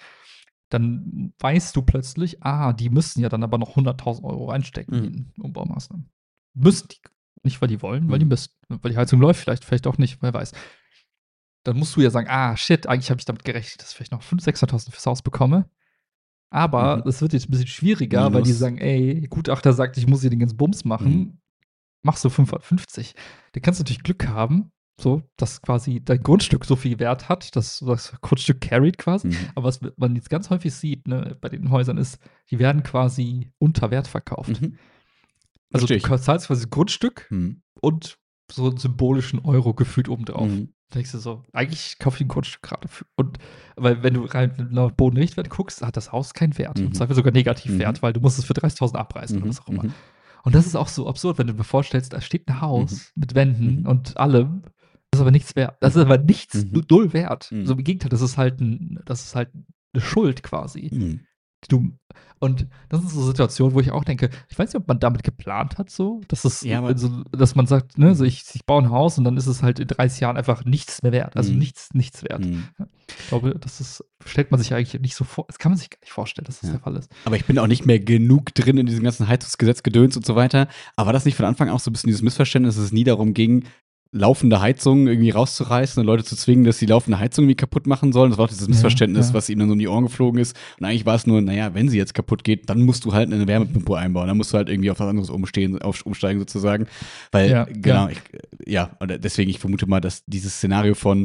dann weißt du plötzlich, ah, die müssen ja dann aber noch hunderttausend Euro reinstecken Mhm. in Umbaumaßnahmen. Müssen die. Nicht, weil die wollen, weil die Mhm. müssen. Weil die Heizung läuft, vielleicht, vielleicht auch nicht, wer weiß. Dann musst du ja sagen, ah, shit, eigentlich habe ich damit gerechnet, dass ich vielleicht noch fünfhunderttausend, sechshunderttausend fürs Haus bekomme. Aber Mhm. das wird jetzt ein bisschen schwieriger, weil Minus. die sagen, ey, Gutachter sagt, ich muss hier den ganzen Bums machen. Mhm. Machst du fünfhundertfünfzig. Da kannst du natürlich Glück haben, so, dass quasi dein Grundstück so viel Wert hat, dass das Grundstück carried quasi. Mhm. Aber was man jetzt ganz häufig sieht, ne, bei den Häusern ist, die werden quasi unter Wert verkauft. Mhm. Also Versteh du ich. zahlst quasi Grundstück Mhm. und so einen symbolischen Euro gefühlt obendrauf. Mhm. Da denkst du so, eigentlich kaufe ich ein Grundstück gerade. für- Und weil wenn du rein nach Bodenrichtwert guckst, hat das Haus keinen Wert. Mhm. Im Zweifel sogar Negativwert, Mhm. weil du musst es für dreißigtausend abreißen Mhm. oder was auch immer. Mhm. Und das ist auch so absurd, wenn du dir vorstellst, da steht ein Haus mit Wänden Mhm. und allem. Das ist aber nichts wert. Das ist aber nichts, Mhm. null wert. Mhm. So im Gegenteil, das ist halt, ein, das ist halt eine Schuld quasi. Mhm. du, und das ist so eine Situation, wo ich auch denke, ich weiß nicht, ob man damit geplant hat, so, dass es, Ja, aber- so, dass man sagt, ne, so ich, ich baue ein Haus und dann ist es halt in dreißig Jahren einfach nichts mehr wert. Also Mhm. nichts, nichts wert. Mhm. Ich glaube, das ist, stellt man sich eigentlich nicht so vor, das kann man sich gar nicht vorstellen, dass das Ja. der Fall ist. Aber ich bin auch nicht mehr genug drin in diesem ganzen Heizungsgesetz-Gedöns und so weiter. Aber war das nicht von Anfang auch so ein bisschen dieses Missverständnis, dass es nie darum ging, laufende Heizungen irgendwie rauszureißen und Leute zu zwingen, dass die laufende Heizung irgendwie kaputt machen sollen? Das war auch dieses Ja, Missverständnis, ja. was ihnen dann so um die Ohren geflogen ist. Und eigentlich war es nur, naja, wenn sie jetzt kaputt geht, dann musst du halt eine Wärmepumpe einbauen. Dann musst du halt irgendwie auf was anderes umstehen, auf, umsteigen sozusagen. Weil, Ja, genau, ja. Ich, ja, und deswegen, ich vermute mal, dass dieses Szenario von,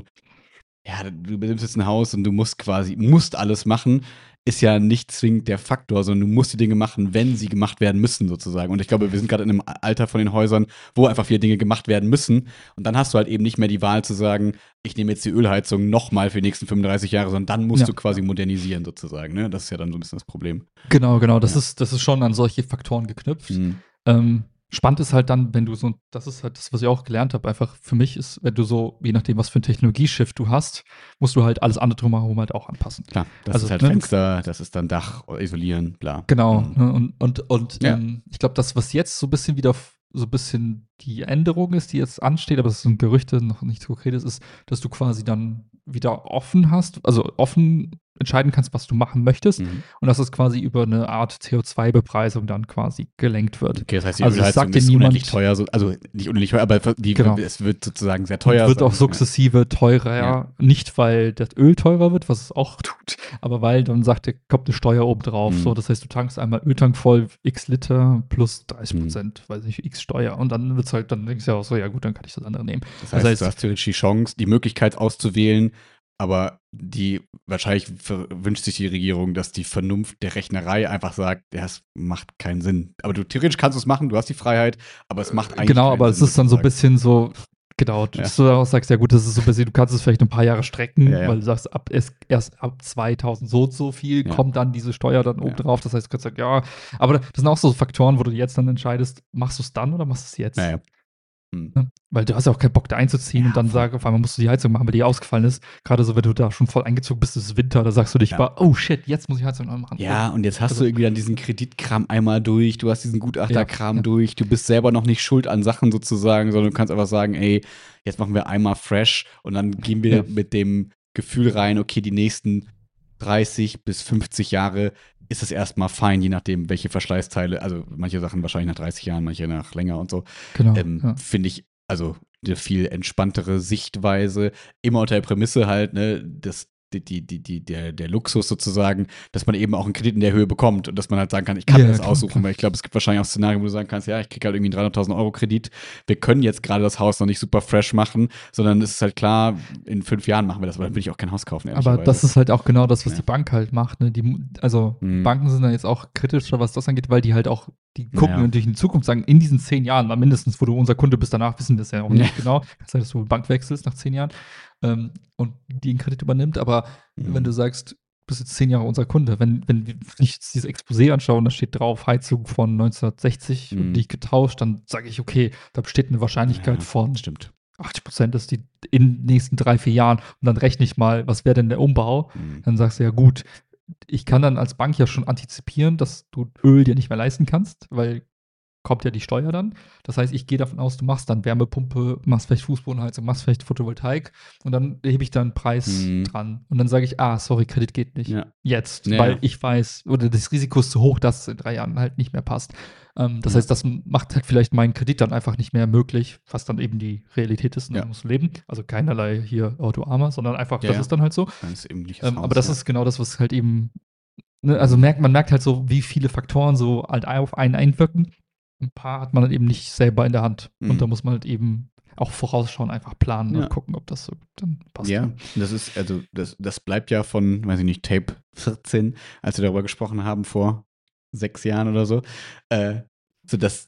ja, du benimmst jetzt ein Haus und du musst quasi, musst alles machen, ist ja nicht zwingend der Faktor, sondern du musst die Dinge machen, wenn sie gemacht werden müssen, sozusagen. Und ich glaube, wir sind gerade in einem Alter von den Häusern, wo einfach viele Dinge gemacht werden müssen. Und dann hast du halt eben nicht mehr die Wahl zu sagen, ich nehme jetzt die Ölheizung nochmal für die nächsten fünfunddreißig Jahre, sondern dann musst Ja. du quasi modernisieren, sozusagen. Ne? Das ist ja dann so ein bisschen das Problem. Genau, genau. Das, Ja. ist, das ist schon an solche Faktoren geknüpft. Mhm. Ähm, spannend ist halt dann, wenn du so, das ist halt das, was ich auch gelernt habe, einfach für mich ist, wenn du so, je nachdem, was für ein Technologieshift du hast, musst du halt alles andere drumherum halt auch anpassen. Klar, das Also, ist halt ne, du- Fenster, das ist dann Dach, isolieren, bla. Genau. Mhm. Ne, und und, und Ja. ähm, ich glaube, das, was jetzt so ein bisschen wieder f- so ein bisschen die Änderung ist, die jetzt ansteht, aber das sind Gerüchte, noch nicht konkret ist, ist, dass du quasi dann wieder offen hast, also offen entscheiden kannst, was du machen möchtest Mhm. und dass es quasi über eine Art C O zwei Bepreisung dann quasi gelenkt wird. Okay, das heißt, die Also es Ölheizung sagt dir ist niemand- unendlich teuer, so, also nicht unendlich teuer, aber die, Genau. es wird sozusagen sehr Und teuer. wird auch sein. sukzessive teurer, Ja. nicht weil das Öl teurer wird, was es auch tut, aber weil dann sagt er, kommt eine Steuer oben drauf. Mhm. So, das heißt, du tankst einmal Öltank voll, x Liter plus dreißig Mhm. Prozent, weiß nicht, x Steuer. Und dann wird's halt, dann denkst du ja auch so, ja gut, dann kann ich das andere nehmen. Das Das heißt, heißt- du hast theoretisch die Chance, die Möglichkeit auszuwählen, aber die wahrscheinlich ver- wünscht sich die Regierung, dass die Vernunft der Rechnerei einfach sagt, ja, es macht keinen Sinn. Aber du theoretisch kannst du es machen, du hast die Freiheit, aber es macht eigentlich Genau, keinen aber es Sinn, ist dann so ein sozusagen. bisschen so, genau, Ja. dass du auch sagst, ja gut, das ist so ein bisschen, du kannst es vielleicht ein paar Jahre strecken, Ja, ja. weil du sagst, ab, erst, erst ab zweitausend so und so viel Ja. kommt dann diese Steuer dann oben Ja. drauf. Das heißt, du kannst sagen, ja, aber das sind auch so Faktoren, wo du jetzt dann entscheidest, machst du es dann oder machst du es jetzt? Naja. Hm. Ne? Weil du hast ja auch keinen Bock, da einzuziehen Ja, und dann voll. sag, auf einmal musst du die Heizung machen, weil die ausgefallen ist. Gerade so, wenn du da schon voll eingezogen bist, es ist Winter, da sagst du dich Ja. mal, oh shit, jetzt muss ich Heizung neu machen. Ja, und jetzt hast Also- du irgendwie dann diesen Kreditkram einmal durch, du hast diesen Gutachterkram Ja, ja. durch, du bist selber noch nicht schuld an Sachen sozusagen, sondern du kannst einfach sagen, ey, jetzt machen wir einmal fresh und dann gehen wir Ja. mit dem Gefühl rein, okay, die nächsten dreißig bis fünfzig Jahre ist es erstmal fein, je nachdem, welche Verschleißteile, also manche Sachen wahrscheinlich nach dreißig Jahren, manche nach länger und so. Genau. Ähm, ja. Finde ich, also eine viel entspanntere Sichtweise, immer unter der Prämisse halt, ne, dass die, die, die, die, der, der Luxus sozusagen, dass man eben auch einen Kredit in der Höhe bekommt und dass man halt sagen kann, ich kann Ja, mir das klar, aussuchen, klar. weil ich glaube, es gibt wahrscheinlich auch Szenarien, wo du sagen kannst, ja, ich kriege halt irgendwie einen dreihunderttausend Euro Kredit, wir können jetzt gerade das Haus noch nicht super fresh machen, sondern es ist halt klar, in fünf Jahren machen wir das, aber dann will ich auch kein Haus kaufen, Aber das ist halt auch genau das, was Ja. die Bank halt macht. Ne? Die, also Mhm. Banken sind da jetzt auch kritischer, was das angeht, weil die halt auch, die gucken Ja. natürlich in die Zukunft, sagen, in diesen zehn Jahren, mal mindestens, wo du unser Kunde bist, danach wissen wir es ja auch nicht Ja. genau. Kann sein, dass du Bank wechselst nach zehn Jahren ähm, und die einen Kredit übernimmt. Aber Mhm. wenn du sagst, du bist jetzt zehn Jahre unser Kunde, wenn, wenn wir- wenn ich jetzt dieses Exposé anschaue und da steht drauf, Heizung von neunzehnhundertsechzig Mhm. und die getauscht, dann sage ich, okay, da besteht eine Wahrscheinlichkeit Ja, von stimmt. achtzig Prozent, dass die in den nächsten drei, vier Jahren, und dann rechne ich mal, was wäre denn der Umbau? Mhm. Dann sagst du ja gut, ich kann dann als Bank ja schon antizipieren, dass du Öl dir nicht mehr leisten kannst, weil kommt ja die Steuer dann. Das heißt, ich gehe davon aus, du machst dann Wärmepumpe, machst vielleicht Fußbodenheizung, machst vielleicht Photovoltaik und dann hebe ich da einen Preis Mhm. dran. Und dann sage ich, ah, sorry, Kredit geht nicht. Ja. Jetzt, Ja, weil ja. ich weiß, oder das Risiko ist zu hoch, dass es in drei Jahren halt nicht mehr passt. Ähm, das Ja. heißt, das macht halt vielleicht meinen Kredit dann einfach nicht mehr möglich, was dann eben die Realität ist und Ja. dann musst du leben. Also keinerlei hier, oh du Armer, sondern einfach, Ja, das ja. ist dann halt so. Dann ist eben nicht Ähm, Haus, aber das ja. ist genau das, was halt eben, ne, also merkt, man merkt halt so, wie viele Faktoren so halt auf einen einwirken. Ein paar hat man dann eben nicht selber in der Hand. Mhm. Und da muss man halt eben auch vorausschauen, einfach planen Ja. und gucken, ob das so dann passt. Ja, das ist, also das, das bleibt ja von, weiß ich nicht, Tape vierzehn, als wir darüber gesprochen haben, vor sechs Jahren oder so, äh, so dass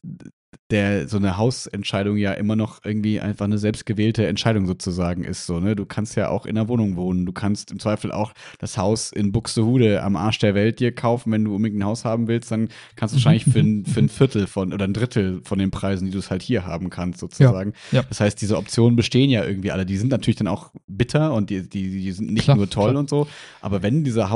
der so eine Hausentscheidung ja immer noch irgendwie einfach eine selbstgewählte Entscheidung sozusagen ist. So, ne? Du kannst ja auch in einer Wohnung wohnen. Du kannst im Zweifel auch das Haus in Buxtehude am Arsch der Welt dir kaufen. Wenn du unbedingt ein Haus haben willst, dann kannst du wahrscheinlich für ein, für ein Viertel von oder ein Drittel von den Preisen, die du es halt hier haben kannst, sozusagen. ja. Das heißt, diese Optionen bestehen ja irgendwie alle. Die sind natürlich dann auch bitter und die, die, die sind nicht Klar, nur toll klar. und so. Aber wenn dieser Haus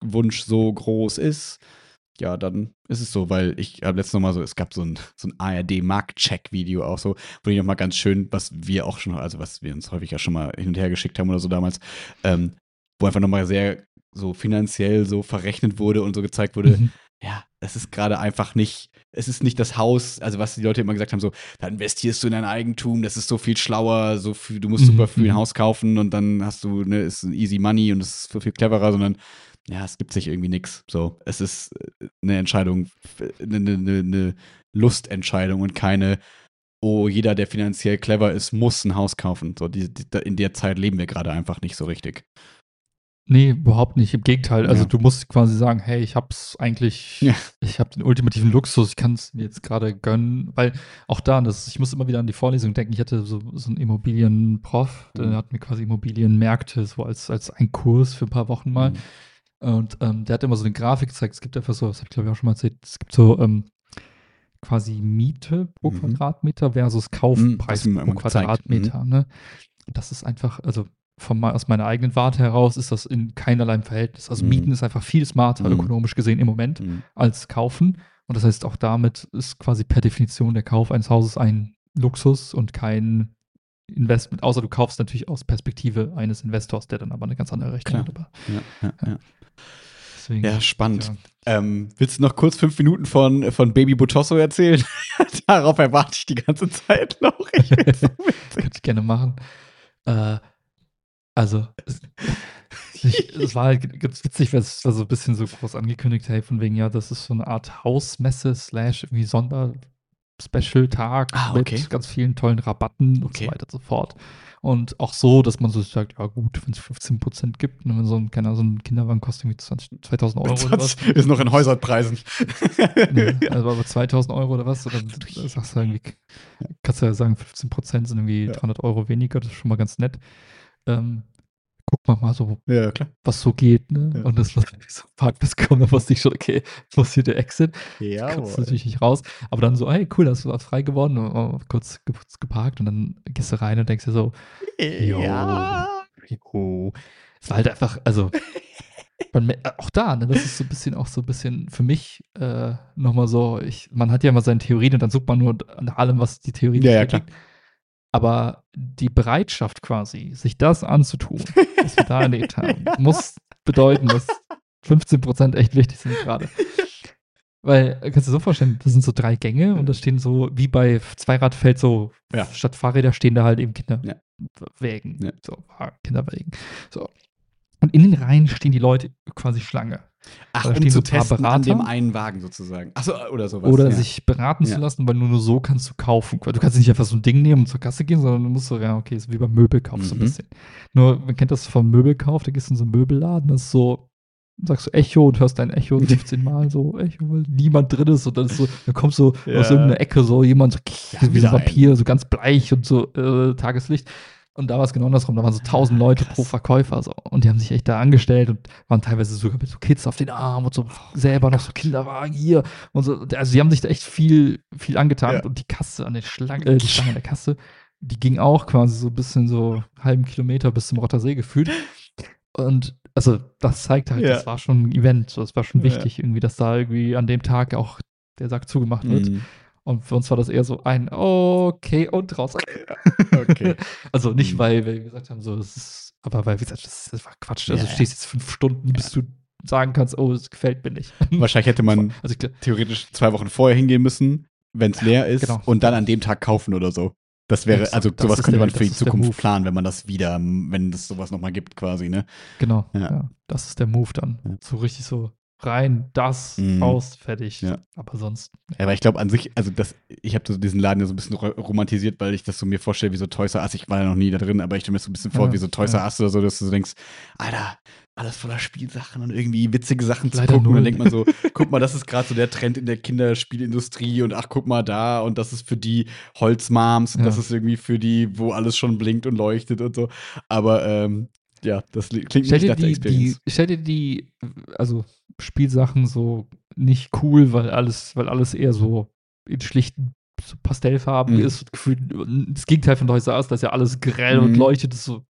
Wunsch so groß ist, ja, dann ist es so, weil ich habe letztens noch mal so, es gab so ein, so ein A R D-Marktcheck-Video auch so, wo ich noch mal ganz schön, was wir auch schon, also was wir uns häufig ja schon mal hin und her geschickt haben oder so damals, ähm, wo einfach noch mal sehr so finanziell so verrechnet wurde und so gezeigt wurde, Mhm. ja, es ist gerade einfach nicht, es ist nicht das Haus, also was die Leute immer gesagt haben, so, da investierst du in dein Eigentum, das ist so viel schlauer, so viel, du musst Mhm, super viel ein mhm. Haus kaufen und dann hast du, ne, ist ein easy money und es ist so viel cleverer, sondern ja, es gibt sich irgendwie nichts. So, es ist äh, eine Entscheidung, eine, eine, eine Lustentscheidung und keine, oh, jeder, der finanziell clever ist, muss ein Haus kaufen. So, die, die, in der Zeit leben wir gerade einfach nicht so richtig. Nee, überhaupt nicht. Im Gegenteil. Also Ja. du musst quasi sagen, hey, ich hab's eigentlich, Ja. ich habe den ultimativen Luxus, ich kann es mir jetzt gerade gönnen. Weil auch da, das, ich muss immer wieder an die Vorlesung denken. Ich hatte so, so einen Immobilienprof, der Mhm. hat mir quasi Immobilienmärkte so als, als einen Kurs für ein paar Wochen mal. Mhm. Und ähm, der hat immer so eine Grafik gezeigt. Es gibt einfach so, das habe ich glaube ich auch schon mal erzählt, es gibt so ähm, quasi Miete pro Mhm. Quadratmeter versus Mhm, Kaufpreis hast du mir pro mal gezeigt. Quadratmeter. Ne? Das ist einfach, also von, aus meiner eigenen Warte heraus ist das in keinerlei Verhältnis. Also Mhm. Mieten ist einfach viel smarter, Mhm. ökonomisch gesehen im Moment, Mhm. als Kaufen. Und das heißt, auch damit ist quasi per Definition der Kauf eines Hauses ein Luxus und kein Investment, außer du kaufst natürlich aus Perspektive eines Investors, der dann aber eine ganz andere Rechnung Klar. hat. Aber Ja, ja, Ja. ja. deswegen, Ja, spannend. ja. Ähm, willst du noch kurz fünf Minuten von, von Baby Botosso erzählen? Darauf erwarte ich die ganze Zeit noch. Ich bin so witzig. Könnte ich gerne machen. Äh, also, es, ich, es war halt ganz witzig, weil es war so ein bisschen so groß angekündigt, hey, von wegen, ja, das ist so eine Art Hausmesse slash irgendwie Sonder-Special-Tag Ah, mit okay. ganz vielen tollen Rabatten und Okay. so weiter und so fort. Und auch so, dass man so sagt, ja gut, wenn es fünfzehn Prozent gibt, ne, wenn so ein, keine Ahnung, so ein Kinderwagen kostet irgendwie zwanzig, zweitausend Euro oder was. Sonst ist noch in Häuserpreisen. Ne, also aber zweitausend Euro oder was, dann sagst du irgendwie, kannst du ja sagen, fünfzehn Prozent sind irgendwie Ja. dreihundert Euro weniger, das ist schon mal ganz nett. Ähm, guck mal mal so, Ja, klar. was so geht, ne? Ja. Und das war so Parkplatz kommen, da wusste ich schon, okay, wo ist hier der Exit? Ja, Du kannst natürlich nicht raus. Aber dann so, hey, cool, da ist was frei geworden, oh, kurz, kurz geparkt und dann gehst du rein und denkst dir so, jo, Ja. jo. Es war halt einfach, also, man, mer- auch da, ne, das ist so ein bisschen auch so ein bisschen für mich äh, nochmal so, ich, man hat ja immer seine Theorien und dann sucht man nur nach allem, was die Theorie Ja, ja, klar. bestätigt. Aber die Bereitschaft quasi, sich das anzutun, was wir da erlebt haben, muss bedeuten, dass fünfzehn Prozent echt wichtig sind gerade. Weil, äh, kannst du dir so vorstellen, das sind so drei Gänge und da stehen so, wie bei Zweiradfeld, so Ja. statt Fahrräder stehen da halt eben Ja. Kinderwägen. Ja. So, Kinderwägen. So. Und in den Reihen stehen die Leute quasi Schlange. Ach, Da um stehen zu so ein paar testen an dem Berater. einen Wagen sozusagen. Achso, oder sowas. Oder ja. sich beraten Ja. zu lassen, weil nur, nur so kannst du kaufen. Du kannst nicht einfach so ein Ding nehmen und zur Kasse gehen, sondern du musst so, ja, okay, ist wie beim Möbelkauf so ein Mhm. bisschen. Nur, man kennt das vom Möbelkauf, da gehst du in so einen Möbelladen, das ist so, sagst du Echo und hörst dein Echo fünfzehn Mal so, Echo, weil niemand drin ist und dann ist so, dann kommt so Ja. aus irgendeiner Ecke so jemand, so, Ja, wie so wieder ein Vampir, so ganz bleich und so äh, Tageslicht. Und da war es genau andersrum. Da waren so tausend Leute krass. pro Verkäufer. So. Und die haben sich echt da angestellt und waren teilweise sogar mit so Kids auf den Armen und so selber noch so Kinderwagen hier. Und so. Also die haben sich da echt viel, viel angetan. Ja. Und die Kasse an der Schlange, äh, die Schlange an der Kasse, die ging auch quasi so ein bisschen so einen halben Kilometer bis zum Rottersee gefühlt. Und also das zeigt halt, Ja. das war schon ein Event. So, das war schon Ja. wichtig, irgendwie, dass da irgendwie an dem Tag auch der Sack zugemacht wird. Mhm. Und für uns war das eher so ein, okay, und raus. Okay. Also nicht, Mhm. weil wir gesagt haben, so, das ist, aber weil, wie gesagt, das, das war Quatsch. Also Ja, du ja. stehst jetzt fünf Stunden, bis du sagen kannst, oh, es gefällt mir nicht. Wahrscheinlich hätte man Also ich, glaub- theoretisch zwei Wochen vorher hingehen müssen, wenn es leer ist, genau. und dann an dem Tag kaufen oder so. Das wäre, Exakt, also das sowas ist könnte der- man für das die ist der Zukunft Move. planen, wenn man das wieder, wenn es sowas nochmal gibt, quasi, ne? genau, Ja. ja. Das ist der Move dann. Ja. So richtig so rein, das, Mhm. raus, fertig. Ja. Aber sonst, Ja, aber ich glaube an sich, also das, ich habe so diesen Laden ja so ein bisschen ro- romantisiert, weil ich das so mir vorstelle, wie so Toys R Us. Ich war ja noch nie da drin, aber ich stelle mir das so ein bisschen vor, Ja, wie so Toys ja. R Us oder so, dass du so denkst, Alter, alles voller Spielsachen und irgendwie witzige Sachen zu Leider gucken. Und dann null. denkt man so, guck mal, das ist gerade so der Trend in der Kinderspielindustrie und ach, guck mal da und das ist für die Holzmoms und Ja. das ist irgendwie für die, wo alles schon blinkt und leuchtet und so. Aber ähm, ja, das li- klingt Stell nicht dir nach der die, die, Experience. stell dir die, also Spielsachen so nicht cool, weil alles, weil alles eher so in schlichten so Pastellfarben Mhm. ist. Und gefühlt das Gegenteil von Toys R Us, das ist ja alles grell und Mhm. leuchtet, ist so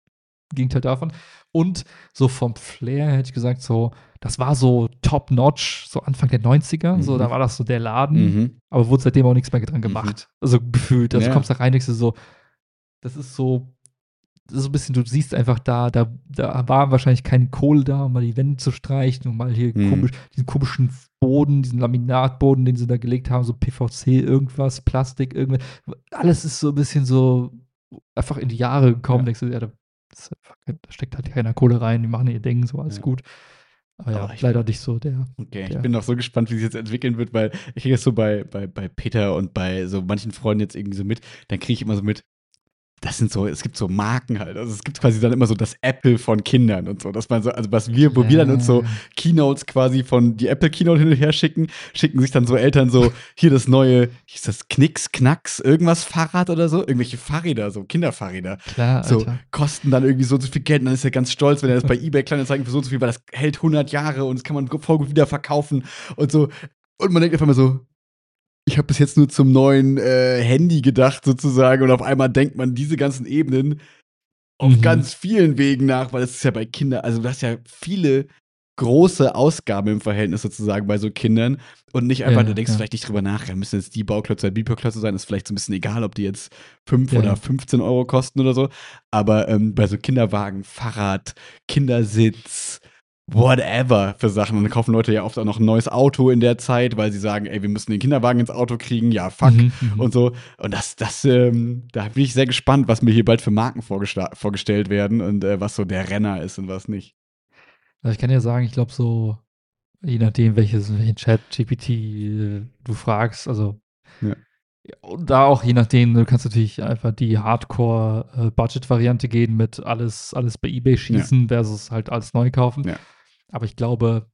Gegenteil davon. Und so vom Flair hätte ich gesagt, so, das war so top-notch, so Anfang der neunziger, Mhm. so, da war das so der Laden, Mhm. aber wurde seitdem auch nichts mehr dran gemacht. Also gefühlt, also Ja. du kommst da rein, denkst du so, das ist so, das ist so ein bisschen, du siehst einfach da, da, da war wahrscheinlich keine Kohle da, um mal die Wände zu streichen und mal hier Mhm. komisch, diesen komischen Boden, diesen Laminatboden, den sie da gelegt haben, so P V C, irgendwas, Plastik, irgendwas. Alles ist so ein bisschen so einfach in die Jahre gekommen. Ja. Denkst du, ja, da, das, da steckt halt keiner Kohle rein, die machen ihr Ding, so alles Ja. gut. Aber ja, Aber ich- leider nicht so der. Okay, ich der- bin noch so gespannt, wie sich jetzt entwickeln wird, weil ich kriege das so bei, bei, bei Peter und bei so manchen Freunden jetzt irgendwie so mit, dann kriege ich immer so mit, das sind so, es gibt so Marken halt. Also es gibt quasi dann immer so das Apple von Kindern und so. Dass man so, also was wir, wo wir dann uns so Ja. Keynotes quasi von die Apple Keynote hin und her schicken, schicken sich dann so Eltern so, hier das neue, hieß das Knicks, Knacks, irgendwas Fahrrad oder so, irgendwelche Fahrräder, so Kinderfahrräder. Klar, So, Alter. kosten dann irgendwie so und so viel Geld und dann ist er ganz stolz, wenn er das bei eBay Kleinanzeigen für so und so viel, weil das hält hundert Jahre und das kann man voll gut wieder verkaufen und so. Und man denkt einfach mal so, ich habe bis jetzt nur zum neuen äh, Handy gedacht sozusagen und auf einmal denkt man diese ganzen Ebenen auf Mhm. ganz vielen Wegen nach, weil das ist ja bei Kindern, also du hast ja viele große Ausgaben im Verhältnis sozusagen bei so Kindern und nicht einfach, Ja, du denkst ja. vielleicht nicht drüber nach, ja, müssen jetzt die Bauklötze oder die Bauklötze sein, ist vielleicht so ein bisschen egal, ob die jetzt fünf Ja, oder ja. fünfzehn Euro kosten oder so, aber ähm, bei so Kinderwagen, Fahrrad, Kindersitz, whatever für Sachen. Und dann kaufen Leute ja oft auch noch ein neues Auto in der Zeit, weil sie sagen, ey, wir müssen den Kinderwagen ins Auto kriegen, ja, fuck. Mhm, mhm. Und so. Und das, das, ähm, da bin ich sehr gespannt, was mir hier bald für Marken vorgesta- vorgestellt werden und äh, was so der Renner ist und was nicht. Also ich kann ja sagen, ich glaube so, je nachdem, welches, welchen Chat G P T äh, du fragst, also Ja. ja, und da auch je nachdem, du kannst natürlich einfach die Hardcore-Budget-Variante gehen mit alles, alles bei eBay schießen versus halt alles neu kaufen. Ja. Aber ich glaube,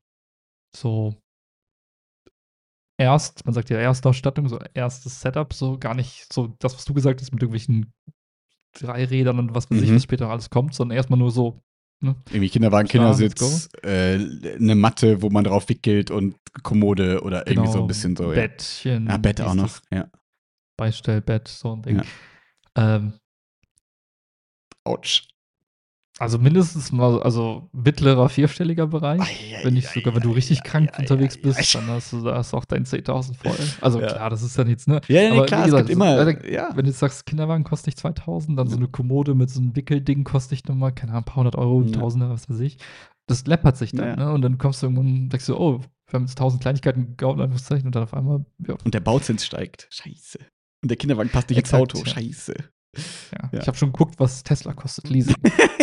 so erst, man sagt ja Erstausstattung, so erstes Setup, so gar nicht so das, was du gesagt hast, mit irgendwelchen Dreirädern und was weiß ich, Mhm. was später alles kommt, sondern erstmal nur so, ne? Irgendwie Kinderwagen, Klar, Kindersitz, äh, eine Matte, wo man drauf wickelt und Kommode oder irgendwie so ein bisschen so. Ja, Bettchen. ja Bett auch dies, noch. das Ja. Beistellbett, so ein Ding. Ja. Ähm, Autsch. also mindestens mal, also mittlerer vierstelliger Bereich. Ei, wenn nicht ei, sogar, wenn ei, du richtig ei, krank ei, unterwegs ei, bist, ei. dann hast du, da hast du auch dein zehntausend voll. Also Ja. klar, das ist dann jetzt, ne? Ja, ja, nee, Aber klar, wie es gesagt, gibt immer, also, ja. wenn du jetzt sagst, Kinderwagen kostet nicht zweitausend, dann so Ja. eine Kommode mit so einem Wickelding kostet dich nochmal, keine Ahnung, ein paar hundert Euro, Ja. Tausender, was weiß ich. Das läppert sich dann, Ja. ne? Und dann kommst du irgendwann, denkst du, oh, wir haben jetzt tausend Kleinigkeiten gebaut, in Anführungszeichen, und dann auf einmal, ja. Und der Bauzins steigt. Scheiße. Und der Kinderwagen passt nicht Exakt, ins Auto. ja. Scheiße. ja. Ja. Ich habe schon geguckt, was Tesla kostet, Leasing.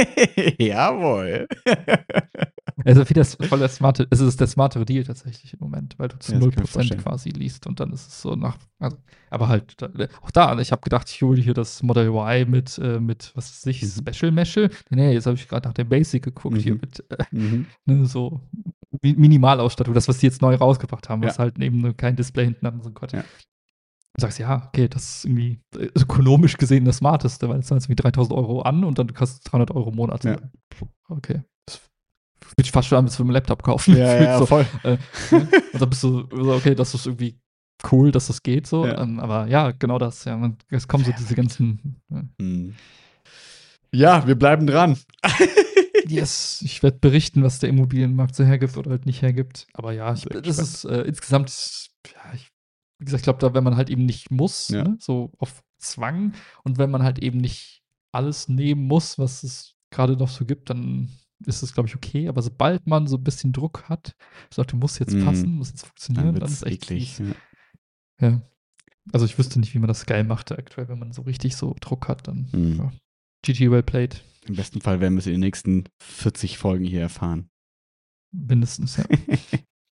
Jawohl. Also wieder voll der smarte, es ist der smartere Deal tatsächlich im Moment, weil du zu Ja, das null kann ich mir Prozent vorstellen. quasi liest und dann ist es so nach, also, aber halt, da, auch da, ich habe gedacht, ich hole hier das Model Y mit, äh, mit was weiß ich, Mhm. Special Meshel. Nee, jetzt habe ich gerade nach dem Basic geguckt, hier Mhm. mit äh, Mhm. ne, so Mi- Minimalausstattung, das, was die jetzt neu rausgebracht haben, Ja. was halt eben kein Display hinten hat und so Gott. Ja. Du sagst, ja, okay, das ist irgendwie äh, ökonomisch gesehen das Smarteste, weil es zahlt irgendwie dreitausend Euro an und dann kostet es dreihundert Euro im Monat. Ja. Okay. Das fühlt sich fast schon an, als würden wir einen Laptop kaufen. Ja, Gefühlt ja, so. voll. Äh, ne? Und dann bist du so, okay, das ist irgendwie cool, dass das geht so. Ja. Ähm, aber ja, genau das. Ja, man, es kommen so diese ganzen. Äh, Mhm. Ja, wir bleiben dran. yes, ich werde berichten, was der Immobilienmarkt so hergibt oder halt nicht hergibt. Aber ja, ich, Sehr das ist äh, insgesamt, ja, ich, wie gesagt, ich glaube, da, wenn man halt eben nicht muss, Ja. ne, so auf Zwang und wenn man halt eben nicht alles nehmen muss, was es gerade noch so gibt, dann ist es, glaube ich, okay. Aber sobald man so ein bisschen Druck hat, sagt, du musst jetzt Mhm. passen, muss jetzt funktionieren, Dann dann, wird's ist echt eklig. fies. Ja. Ja. Also ich wüsste nicht, wie man das geil macht aktuell, wenn man so richtig so Druck hat, dann Mhm. ja. G G well played. Im besten Fall werden wir es in den nächsten vierzig Folgen hier erfahren. Mindestens, ja.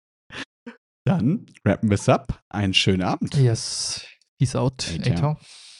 Dann rappen wir es ab. Einen schönen Abend. Yes. Peace out. Hey, ciao. Ciao.